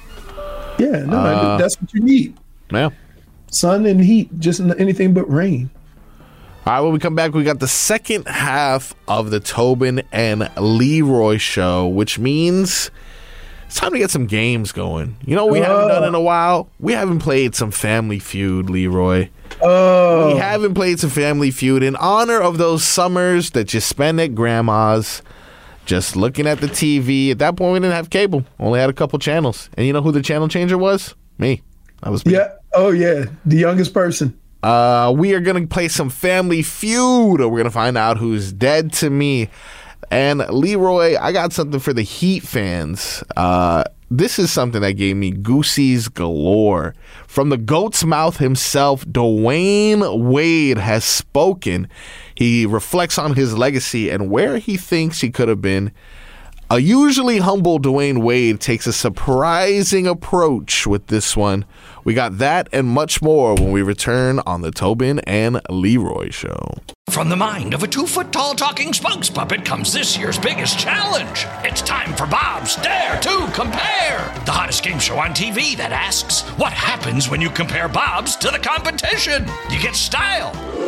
Speaker 6: Yeah, no,
Speaker 9: Uh,
Speaker 6: that's what you need.
Speaker 9: Yeah,
Speaker 6: sun and heat, just anything but rain.
Speaker 9: All right, when we come back, we got the second half of the Tobin and Leroy show, which means it's time to get some games going. You know what we uh, haven't done in a while? We haven't played some Family Feud, Leroy.
Speaker 6: Oh.
Speaker 9: We haven't played some Family Feud in honor of those summers that you spend at grandma's just looking at the T V. At that point, we didn't have cable. Only had a couple channels. And you know who the channel changer was? Me. That was me.
Speaker 6: Yeah. Oh, yeah. The youngest person.
Speaker 9: Uh, we are going to play some Family Feud. We're going to find out who's dead to me. And Leroy, I got something for the Heat fans. Uh, this is something that gave me goosies galore. From the goat's mouth himself, Dwayne Wade has spoken. He reflects on his legacy and where he thinks he could have been. A usually humble Dwayne Wade takes a surprising approach with this one. We got that and much more when we return on the Tobin and Leroy show.
Speaker 1: From the mind of a two-foot-tall talking spokes puppet comes this year's biggest challenge. It's time for Bob's Dare to Compare, the hottest game show on T V that asks, what happens when you compare Bob's to the competition? You get style.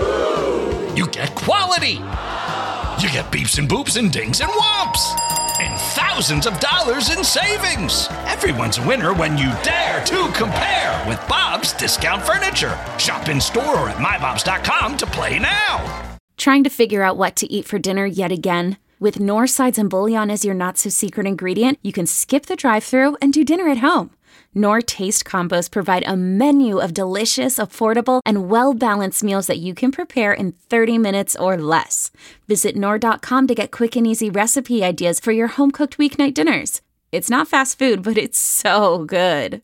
Speaker 1: You get quality. You get beeps and boops and dings and whomps. And thousands of dollars in savings. Everyone's a winner when you dare to compare with Bob's Discount Furniture. Shop in store or at my bobs dot com to play now.
Speaker 2: Trying to figure out what to eat for dinner yet again? With Knorr sides and bouillon as your not-so-secret ingredient, you can skip the drive-thru and do dinner at home. Knorr Taste Combos provide a menu of delicious, affordable, and well-balanced meals that you can prepare in thirty minutes or less. Visit Knorr dot com to get quick and easy recipe ideas for your home-cooked weeknight dinners. It's not fast food, but it's so good.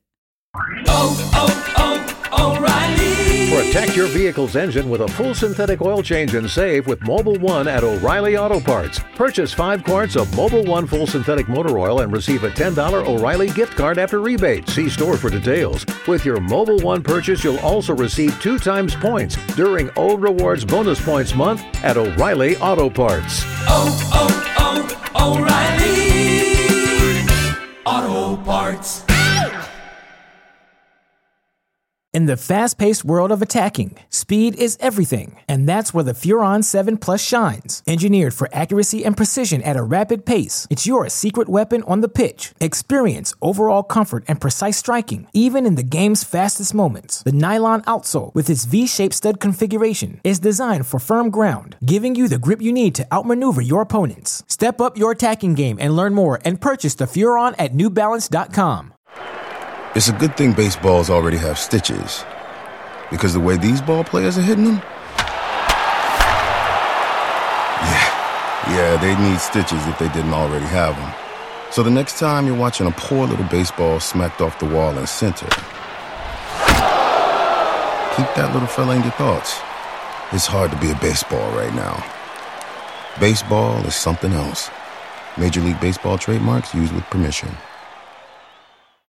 Speaker 14: Oh, oh, oh, O'Reilly.
Speaker 15: Protect your vehicle's engine with a full synthetic oil change and save with Mobil one at O'Reilly Auto Parts. Purchase five quarts of Mobil one full synthetic motor oil and receive a ten dollars O'Reilly gift card after rebate. See store for details. With your Mobil one purchase, you'll also receive two times points during O Rewards Bonus Points Month at O'Reilly Auto Parts.
Speaker 14: Oh, oh, oh, O'Reilly Auto Parts.
Speaker 16: In the fast-paced world of attacking, speed is everything, and that's where the Furon seven Plus shines. Engineered for accuracy and precision at a rapid pace, it's your secret weapon on the pitch. Experience overall comfort and precise striking, even in the game's fastest moments. The nylon outsole, with its V-shaped stud configuration, is designed for firm ground, giving you the grip you need to outmaneuver your opponents. Step up your attacking game and learn more and purchase the Furon at new balance dot com.
Speaker 17: It's a good thing baseballs already have stitches, because the way these ball players are hitting them, yeah, yeah, they'd need stitches if they didn't already have them. So the next time you're watching a poor little baseball smacked off the wall in center, keep that little fella in your thoughts. It's hard to be a baseball right now. Baseball is something else. Major League Baseball trademarks used with permission.